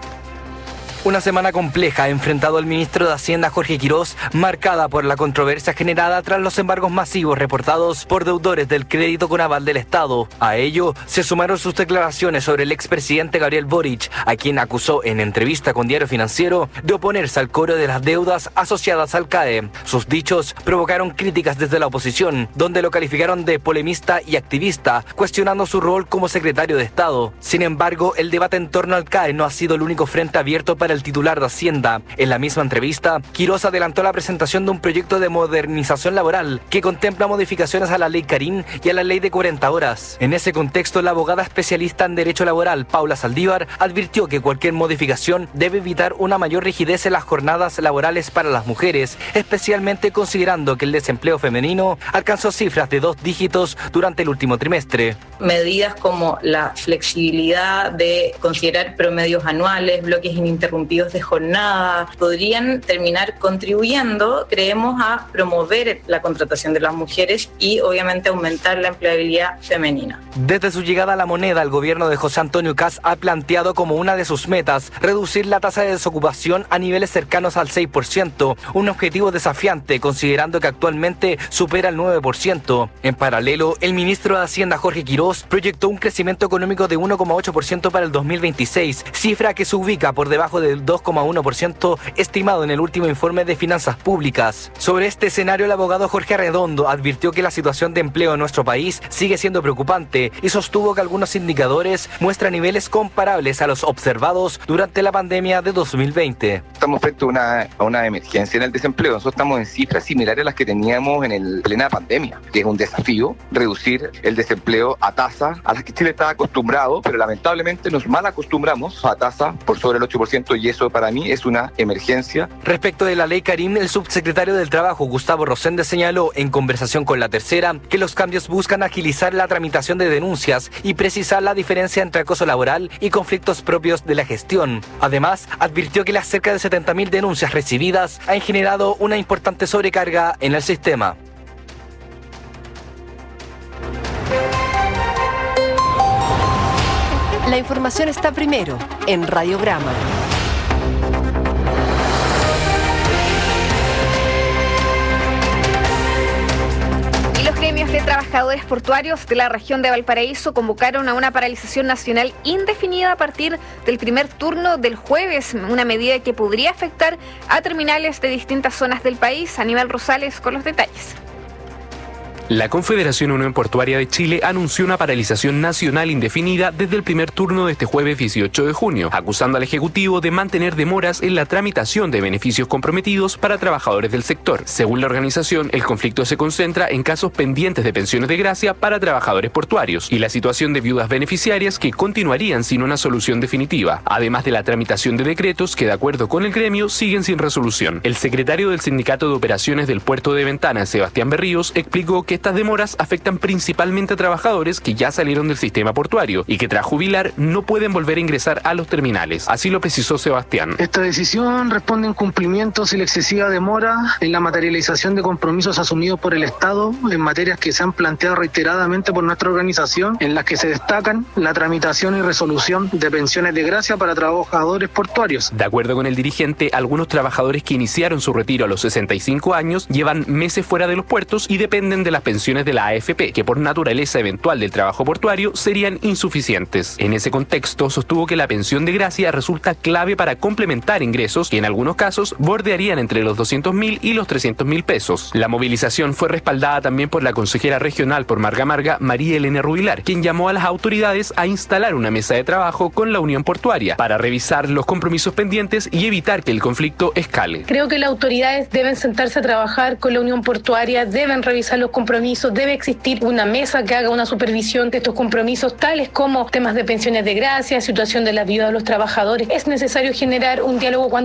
Una semana compleja ha enfrentado el ministro de Hacienda Jorge Quirós, marcada por la controversia generada tras los embargos masivos reportados por deudores del crédito con aval del Estado. A ello se sumaron sus declaraciones sobre el expresidente Gabriel Boric, a quien acusó en entrevista con Diario Financiero de oponerse al cobro de las deudas asociadas al CAE. Sus dichos provocaron críticas desde la oposición, donde lo calificaron de polemista y activista, cuestionando su rol como secretario de Estado. Sin embargo, el debate en torno al CAE no ha sido el único frente abierto para el titular de Hacienda. En la misma entrevista, Quirós adelantó la presentación de un proyecto de modernización laboral que contempla modificaciones a la ley Karin y a la ley de 40 horas. En ese contexto, la abogada especialista en derecho laboral, Paula Saldívar, advirtió que cualquier modificación debe evitar una mayor rigidez en las jornadas laborales para las mujeres, especialmente considerando que el desempleo femenino alcanzó cifras de 2 dígitos durante el último trimestre. Medidas como la flexibilidad de considerar promedios anuales, bloques ininterrumpidos de jornada, podrían terminar contribuyendo, creemos, a promover la contratación de las mujeres y obviamente aumentar la empleabilidad femenina. Desde su llegada a la moneda, el gobierno de José Antonio Kast ha planteado como una de sus metas reducir la tasa de desocupación a niveles cercanos al 6%, un objetivo desafiante considerando que actualmente supera el 9%. En paralelo, el ministro de Hacienda Jorge Quirós proyectó un crecimiento económico de 1,8% para el 2026, cifra que se ubica por debajo del 2,1% estimado en el último informe de finanzas públicas. Sobre este escenario, el abogado Jorge Arredondo advirtió que la situación de empleo en nuestro país sigue siendo preocupante y sostuvo que algunos indicadores muestran niveles comparables a los observados durante la pandemia de 2020. Estamos frente a una emergencia en el desempleo. Nosotros estamos en cifras similares a las que teníamos en plena pandemia, que es un desafío reducir el desempleo a tasas a las que Chile está acostumbrado, pero lamentablemente nos mal acostumbramos a tasas por sobre el 8%, y eso para mí es una emergencia. Respecto de la ley Karin, el subsecretario del Trabajo, Gustavo Rosende, señaló en conversación con La Tercera que los cambios buscan agilizar la tramitación de denuncias y precisar la diferencia entre acoso laboral y conflictos propios de la gestión. Además, advirtió que las cerca de 70.000 denuncias recibidas han generado una importante sobrecarga en el sistema. La información está primero en Radiograma. de trabajadores portuarios de la región de Valparaíso convocaron a una paralización nacional indefinida a partir del primer turno del jueves, una medida que podría afectar a terminales de distintas zonas del país. Aníbal Rosales con los detalles. La Confederación Unión Portuaria de Chile anunció una paralización nacional indefinida desde el primer turno de este jueves 18 de junio, acusando al Ejecutivo de mantener demoras en la tramitación de beneficios comprometidos para trabajadores del sector. Según la organización, el conflicto se concentra en casos pendientes de pensiones de gracia para trabajadores portuarios y la situación de viudas beneficiarias que continuarían sin una solución definitiva, además de la tramitación de decretos que, de acuerdo con el gremio, siguen sin resolución. El secretario del Sindicato de Operaciones del Puerto de Ventana, Sebastián Berríos, explicó que estas demoras afectan principalmente a trabajadores que ya salieron del sistema portuario y que tras jubilar no pueden volver a ingresar a los terminales. Así lo precisó Sebastián. Esta decisión responde a incumplimientos y la excesiva demora en la materialización de compromisos asumidos por el Estado en materias que se han planteado reiteradamente por nuestra organización, en las que se destacan la tramitación y resolución de pensiones de gracia para trabajadores portuarios. De acuerdo con el dirigente, algunos trabajadores que iniciaron su retiro a los 65 años llevan meses fuera de los puertos y dependen de las pensiones de la AFP, que por naturaleza eventual del trabajo portuario serían insuficientes. En ese contexto, sostuvo que la pensión de gracia resulta clave para complementar ingresos que en algunos casos bordearían entre los 200.000 y los 300.000 pesos. La movilización fue respaldada también por la consejera regional por Marga Marga, María Elena Rubilar, quien llamó a las autoridades a instalar una mesa de trabajo con la Unión Portuaria para revisar los compromisos pendientes y evitar que el conflicto escale. Creo que las autoridades deben sentarse a trabajar con la Unión Portuaria, deben revisar los compromisos, debe existir una mesa que haga una supervisión de estos compromisos, tales como temas de pensiones de gracia, situación de la viuda de los trabajadores. Es necesario generar un diálogo